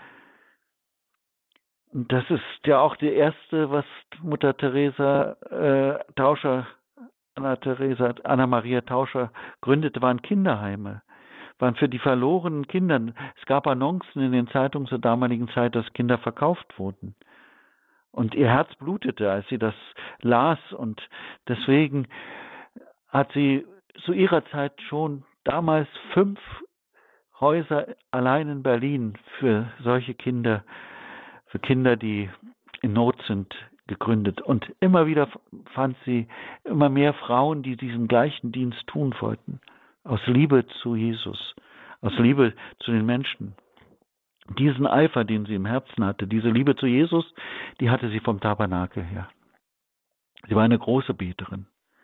Und das ist ja auch die erste, was Mutter Teresa äh, Tauscher, Anna Teresa, Anna Maria Tauscher gründete, waren Kinderheime. Waren für die verlorenen Kinder. Es gab Annoncen in den Zeitungen zur damaligen Zeit, dass Kinder verkauft wurden. Und ihr Herz blutete, als sie das las. Und deswegen hat sie zu ihrer Zeit schon damals fünf Häuser allein in Berlin für solche Kinder, für Kinder, die in Not sind, gegründet. Und immer wieder fand sie immer mehr Frauen, die diesen gleichen Dienst tun wollten. Aus Liebe zu Jesus, aus Liebe zu den Menschen. Diesen Eifer, den sie im Herzen hatte, diese Liebe zu Jesus, die hatte sie vom Tabernakel her. Sie war eine große Beterin.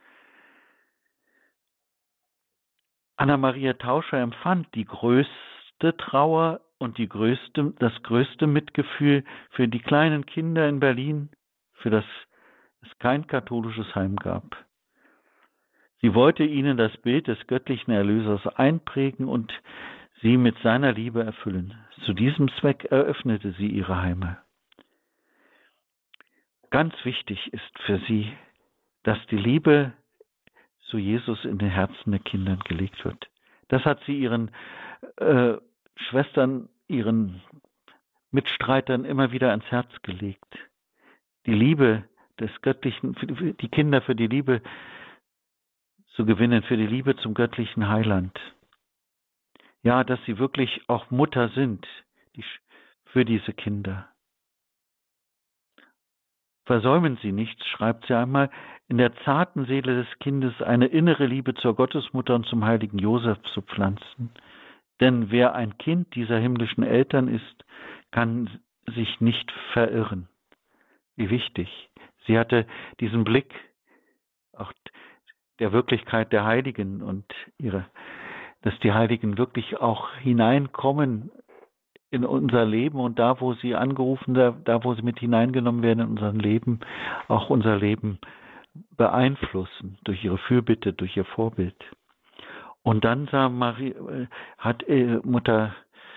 Anna Maria Tauscher empfand die größte Trauer und die größte, das größte Mitgefühl für die kleinen Kinder in Berlin, für das es kein katholisches Heim gab. Sie wollte ihnen das Bild des göttlichen Erlösers einprägen und sie mit seiner Liebe erfüllen. Zu diesem Zweck eröffnete sie ihre Heime. Ganz wichtig ist für sie, dass die Liebe so Jesus in den Herzen der Kinder gelegt wird. Das hat sie ihren äh, Schwestern, ihren Mitstreitern immer wieder ans Herz gelegt. Die Liebe des Göttlichen, die Kinder für die Liebe zu gewinnen, für die Liebe zum göttlichen Heiland. Ja, dass sie wirklich auch Mutter sind die, für diese Kinder. Versäumen Sie nichts, schreibt sie einmal, in der zarten Seele des Kindes eine innere Liebe zur Gottesmutter und zum heiligen Josef zu pflanzen. Denn wer ein Kind dieser himmlischen Eltern ist, kann sich nicht verirren. Wie wichtig. Sie hatte diesen Blick auch der Wirklichkeit der Heiligen und ihre, dass die Heiligen wirklich auch hineinkommen in unser Leben und da, wo sie angerufen, da, da, wo sie mit hineingenommen werden in unser Leben, auch unser Leben beeinflussen durch ihre Fürbitte, durch ihr Vorbild. Und dann sah Marie, hat äh, Mutter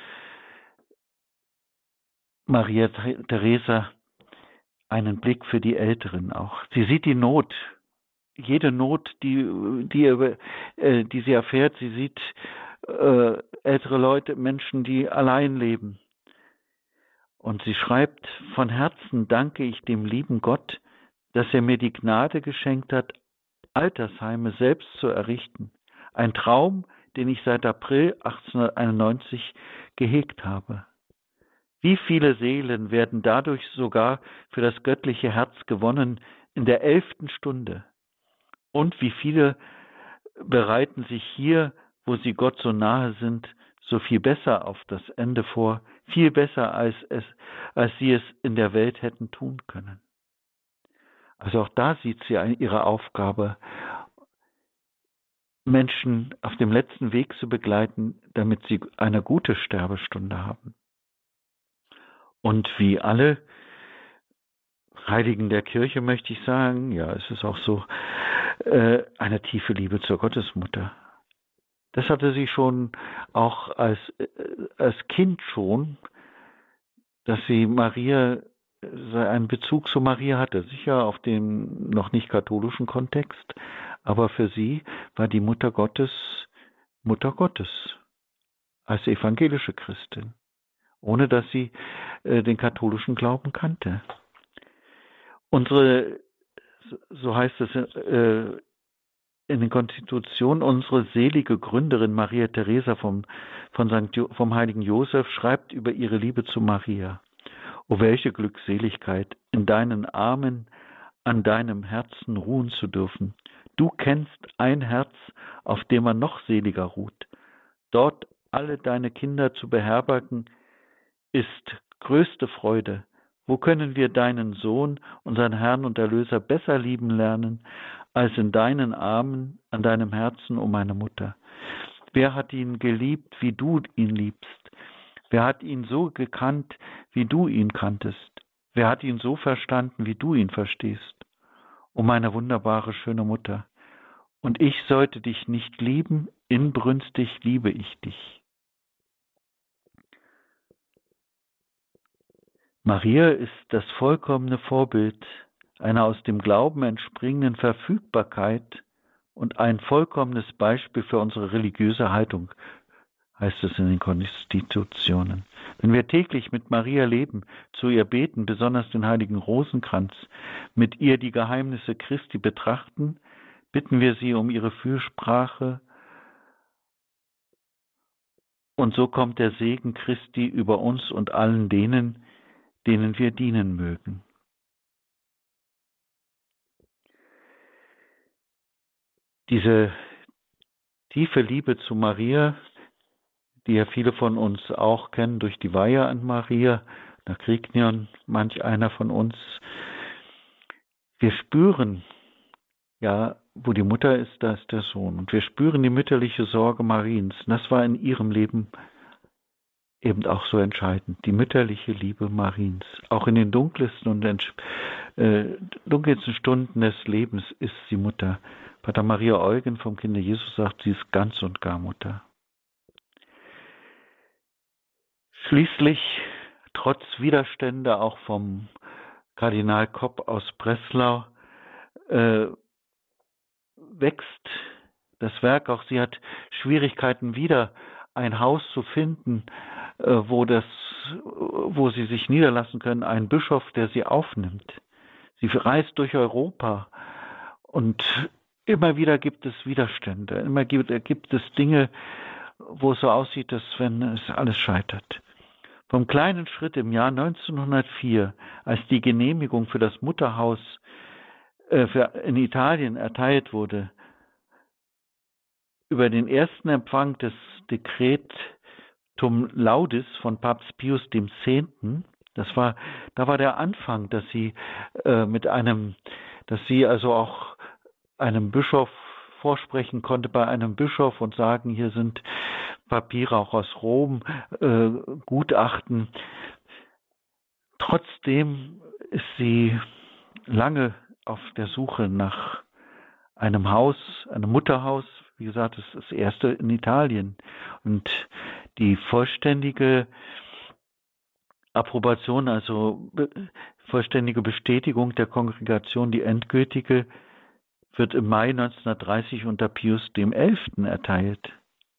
Maria Theresa einen Blick für die Älteren auch. Sie sieht die Not, jede Not, die, die, äh, die sie erfährt. Sie sieht äh, ältere Leute, Menschen, die allein leben. Und sie schreibt, von Herzen danke ich dem lieben Gott, dass er mir die Gnade geschenkt hat, Altersheime selbst zu errichten. Ein Traum, den ich seit April achtzehnhunderteinundneunzig gehegt habe. Wie viele Seelen werden dadurch sogar für das göttliche Herz gewonnen in der elften Stunde? Und wie viele bereiten sich hier, wo sie Gott so nahe sind, so viel besser auf das Ende vor, viel besser, als, es, als sie es in der Welt hätten tun können. Also auch da sieht sie ihre Aufgabe, Menschen auf dem letzten Weg zu begleiten, damit sie eine gute Sterbestunde haben. Und wie alle Heiligen der Kirche möchte ich sagen, ja, es ist auch so, äh, eine tiefe Liebe zur Gottesmutter. Das hatte sie schon auch als, äh, als Kind schon, dass sie Maria, einen Bezug zu Maria hatte, sicher auf dem noch nicht katholischen Kontext, aber für sie war die Mutter Gottes Mutter Gottes als evangelische Christin, ohne dass sie äh, den katholischen Glauben kannte. Unsere, so heißt es äh, in den Konstitutionen, unsere selige Gründerin Maria Theresa vom, von Sankt jo, vom heiligen Josef schreibt über ihre Liebe zu Maria. O welche Glückseligkeit, in deinen Armen, an deinem Herzen ruhen zu dürfen. Du kennst ein Herz, auf dem man noch seliger ruht. Dort alle deine Kinder zu beherbergen, ist größte Freude. Wo können wir deinen Sohn, unseren Herrn und Erlöser, besser lieben lernen, als in deinen Armen, an deinem Herzen, o meine Mutter? Wer hat ihn geliebt, wie du ihn liebst? Wer hat ihn so gekannt, wie du ihn kanntest? Wer hat ihn so verstanden, wie du ihn verstehst? O meine wunderbare, schöne Mutter! Und ich sollte dich nicht lieben, inbrünstig liebe ich dich. Maria ist das vollkommene Vorbild einer aus dem Glauben entspringenden Verfügbarkeit und ein vollkommenes Beispiel für unsere religiöse Haltung, heißt es in den Konstitutionen. Wenn wir täglich mit Maria leben, zu ihr beten, besonders den heiligen Rosenkranz, mit ihr die Geheimnisse Christi betrachten, bitten wir sie um ihre Fürsprache, und so kommt der Segen Christi über uns und allen denen, denen wir dienen mögen. Diese tiefe Liebe zu Maria, die ja viele von uns auch kennen durch die Weihe an Maria, da kriegt ja manch einer von uns. Wir spüren, ja, wo die Mutter ist, da ist der Sohn. Und wir spüren die mütterliche Sorge Mariens. Das war in ihrem Leben eben auch so entscheidend, die mütterliche Liebe Mariens. Auch in den dunkelsten und äh, dunkelsten Stunden des Lebens ist sie Mutter. Pater Maria Eugen vom Kinde Jesus sagt, sie ist ganz und gar Mutter. Schließlich, trotz Widerstände auch vom Kardinal Kopp aus Breslau, äh, wächst das Werk auch. Sie hat Schwierigkeiten, wieder ein Haus zu finden, wo das, wo sie sich niederlassen können, einen Bischof, der sie aufnimmt. Sie reist durch Europa und immer wieder gibt es Widerstände, immer gibt, gibt es Dinge, wo es so aussieht, dass wenn es alles scheitert. Vom kleinen Schritt im Jahr neunzehnhundertvier, als die Genehmigung für das Mutterhaus äh, für, in Italien erteilt wurde, über den ersten Empfang des Decretum Laudis von Papst Pius X., das war, da war der Anfang, dass sie äh, mit einem, dass sie also auch einem Bischof vorsprechen konnte, bei einem Bischof und sagen, hier sind Papiere auch aus Rom, äh, Gutachten. Trotzdem ist sie lange auf der Suche nach einem Haus, einem Mutterhaus. Wie gesagt, das ist das erste in Italien. Und die vollständige Approbation, also vollständige Bestätigung der Kongregation, die endgültige, wird im Mai neunzehnhundertdreißig unter Pius der Elfte erteilt.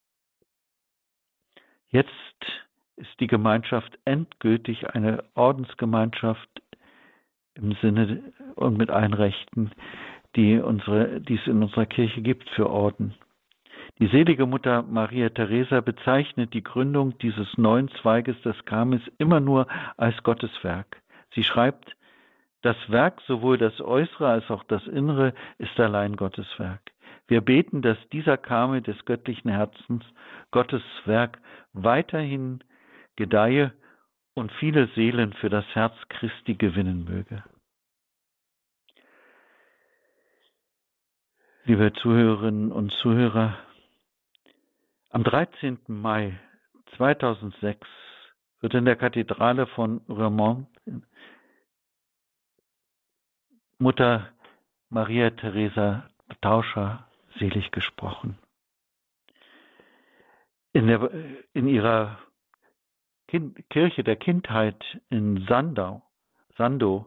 Jetzt ist die Gemeinschaft endgültig eine Ordensgemeinschaft im Sinne und mit allen Rechten, die, unsere, die es in unserer Kirche gibt für Orden. Die selige Mutter Maria Theresia bezeichnet die Gründung dieses neuen Zweiges des Karmels immer nur als Gotteswerk. Sie schreibt, das Werk, sowohl das Äußere als auch das Innere, ist allein Gottes Werk. Wir beten, dass dieser Karmel des göttlichen Herzens, Gottes Werk, weiterhin gedeihe und viele Seelen für das Herz Christi gewinnen möge. Liebe Zuhörerinnen und Zuhörer, am dreizehnten Mai zweitausendsechs wird in der Kathedrale von Roermond Mutter Maria Theresia Tauscher selig gesprochen. In, der, in ihrer kind, Kirche der Kindheit in Sandau, Sandow,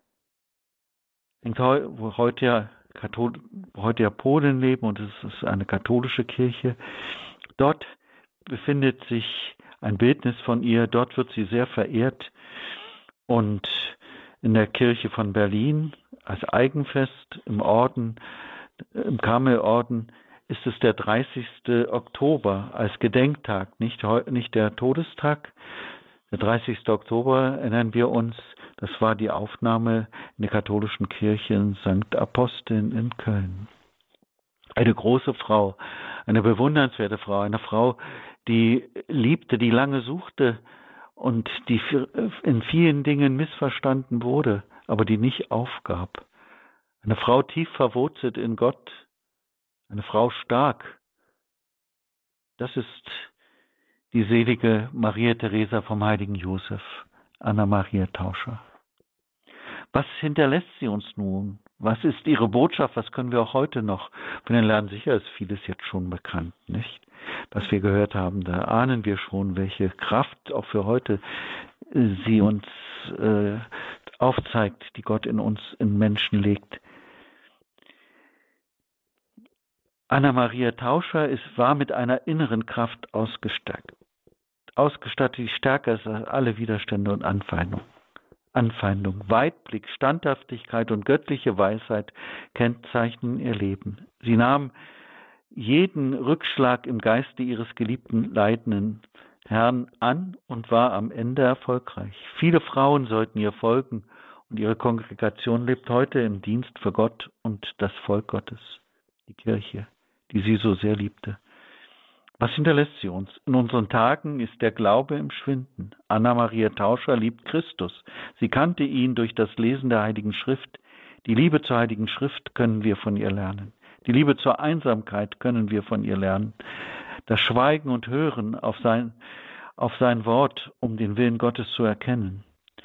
wo heute ja, Kathol, heute ja Polen leben und es ist eine katholische Kirche. Dort befindet sich ein Bildnis von ihr, dort wird sie sehr verehrt und in der Kirche von Berlin als Eigenfest im Orden, im Karmelorden ist es der dreißigste Oktober als Gedenktag, nicht, nicht der Todestag. Der dreißigste Oktober erinnern wir uns, das war die Aufnahme in der katholischen Kirche in Sankt Aposteln in Köln. Eine große Frau, eine bewundernswerte Frau, eine Frau, die liebte, die lange suchte und die in vielen Dingen missverstanden wurde, aber die nicht aufgab. Eine Frau tief verwurzelt in Gott, eine Frau stark. Das ist die selige Maria Theresia vom heiligen Josef, Anna Maria Tauscher. Was hinterlässt sie uns nun? Was ist ihre Botschaft? Was können wir auch heute noch von den lernen? Sicher ist vieles jetzt schon bekannt, nicht? Was wir gehört haben, da ahnen wir schon, welche Kraft auch für heute sie uns äh, aufzeigt, die Gott in uns, in Menschen legt. Anna Maria Tauscher ist, war mit einer inneren Kraft ausgestattet, ausgestattet, die stärker ist als alle Widerstände und Anfeindungen. Anfeindung, Weitblick, Standhaftigkeit und göttliche Weisheit kennzeichnen ihr Leben. Sie nahm jeden Rückschlag im Geiste ihres geliebten, leidenden Herrn an und war am Ende erfolgreich. Viele Frauen sollten ihr folgen und ihre Kongregation lebt heute im Dienst für Gott und das Volk Gottes, die Kirche, die sie so sehr liebte. Was hinterlässt sie uns? In unseren Tagen ist der Glaube im Schwinden. Anna Maria Tauscher liebt Christus. Sie kannte ihn durch das Lesen der Heiligen Schrift. Die Liebe zur Heiligen Schrift können wir von ihr lernen. Die Liebe zur Einsamkeit können wir von ihr lernen. Das Schweigen und Hören auf sein, auf sein Wort, um den Willen Gottes zu erkennen.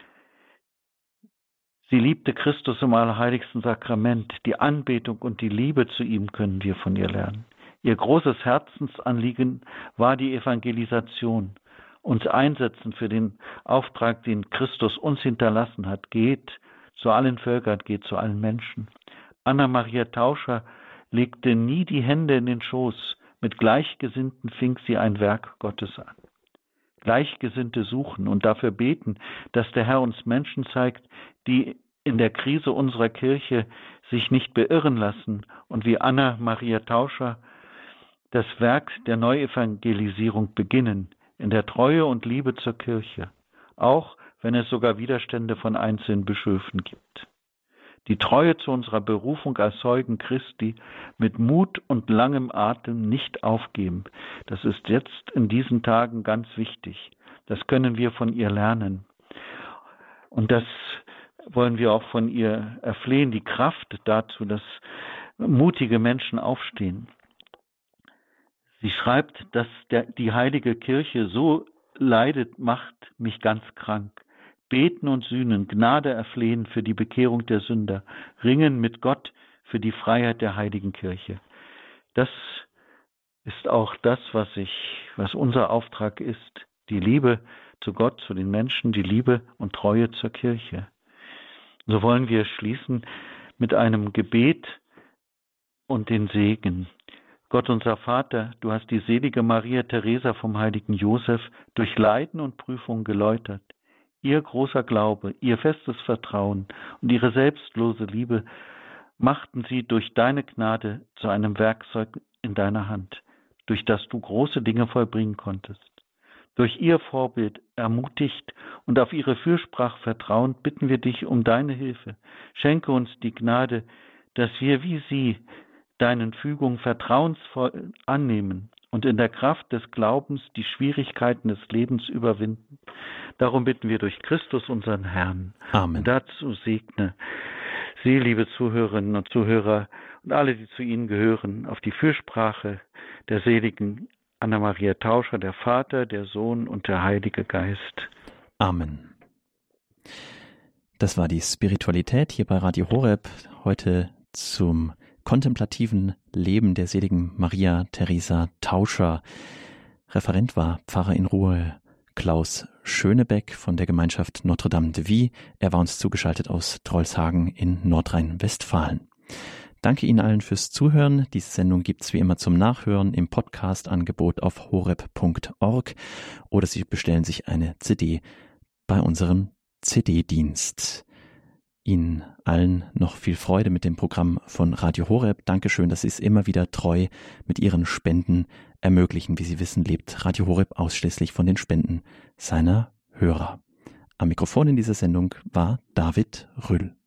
Sie liebte Christus im allerheiligsten Sakrament. Die Anbetung und die Liebe zu ihm können wir von ihr lernen. Ihr großes Herzensanliegen war die Evangelisation, uns einsetzen für den Auftrag, den Christus uns hinterlassen hat. Geht zu allen Völkern, geht zu allen Menschen. Anna Maria Tauscher legte nie die Hände in den Schoß. Mit Gleichgesinnten fing sie ein Werk Gottes an. Gleichgesinnte suchen und dafür beten, dass der Herr uns Menschen zeigt, die in der Krise unserer Kirche sich nicht beirren lassen und wie Anna Maria Tauscher das Werk der Neuevangelisierung beginnen, in der Treue und Liebe zur Kirche, auch wenn es sogar Widerstände von einzelnen Bischöfen gibt. Die Treue zu unserer Berufung als Zeugen Christi mit Mut und langem Atem nicht aufgeben. Das ist jetzt in diesen Tagen ganz wichtig. Das können wir von ihr lernen. Und das wollen wir auch von ihr erflehen, die Kraft dazu, dass mutige Menschen aufstehen. Sie schreibt, dass der, die heilige Kirche so leidet, macht mich ganz krank. Beten und sühnen, Gnade erflehen für die Bekehrung der Sünder, ringen mit Gott für die Freiheit der heiligen Kirche. Das ist auch das, was ich, was unser Auftrag ist, die Liebe zu Gott, zu den Menschen, die Liebe und Treue zur Kirche. So wollen wir schließen mit einem Gebet und den Segen. Gott unser Vater, du hast die selige Maria Teresa vom heiligen Josef durch Leiden und Prüfung geläutert. Ihr großer Glaube, ihr festes Vertrauen und ihre selbstlose Liebe machten sie durch deine Gnade zu einem Werkzeug in deiner Hand, durch das du große Dinge vollbringen konntest. Durch ihr Vorbild ermutigt und auf ihre Fürsprache vertrauend bitten wir dich um deine Hilfe. Schenke uns die Gnade, dass wir wie sie deinen Fügungen vertrauensvoll annehmen und in der Kraft des Glaubens die Schwierigkeiten des Lebens überwinden. Darum bitten wir durch Christus, unseren Herrn. Amen. Und dazu segne Sie, liebe Zuhörerinnen und Zuhörer und alle, die zu Ihnen gehören, auf die Fürsprache der seligen Anna Maria Tauscher, der Vater, der Sohn und der Heilige Geist. Amen. Das war die Spiritualität hier bei Radio Horeb, heute zum kontemplativen Leben der seligen Maria Teresa Tauscher. Referent war Pfarrer in Ruhe Klaus Schönebeck von der Gemeinschaft Notre Dame de Vie. Er war uns zugeschaltet aus Trollshagen in Nordrhein-Westfalen. Danke Ihnen allen fürs Zuhören. Diese Sendung gibt's wie immer zum Nachhören im Podcast-Angebot auf horeb punkt org oder Sie bestellen sich eine C D bei unserem C D-Dienst. Ihnen allen noch viel Freude mit dem Programm von Radio Horeb. Dankeschön, dass Sie es immer wieder treu mit Ihren Spenden ermöglichen. Wie Sie wissen, lebt Radio Horeb ausschließlich von den Spenden seiner Hörer. Am Mikrofon in dieser Sendung war David Rüll.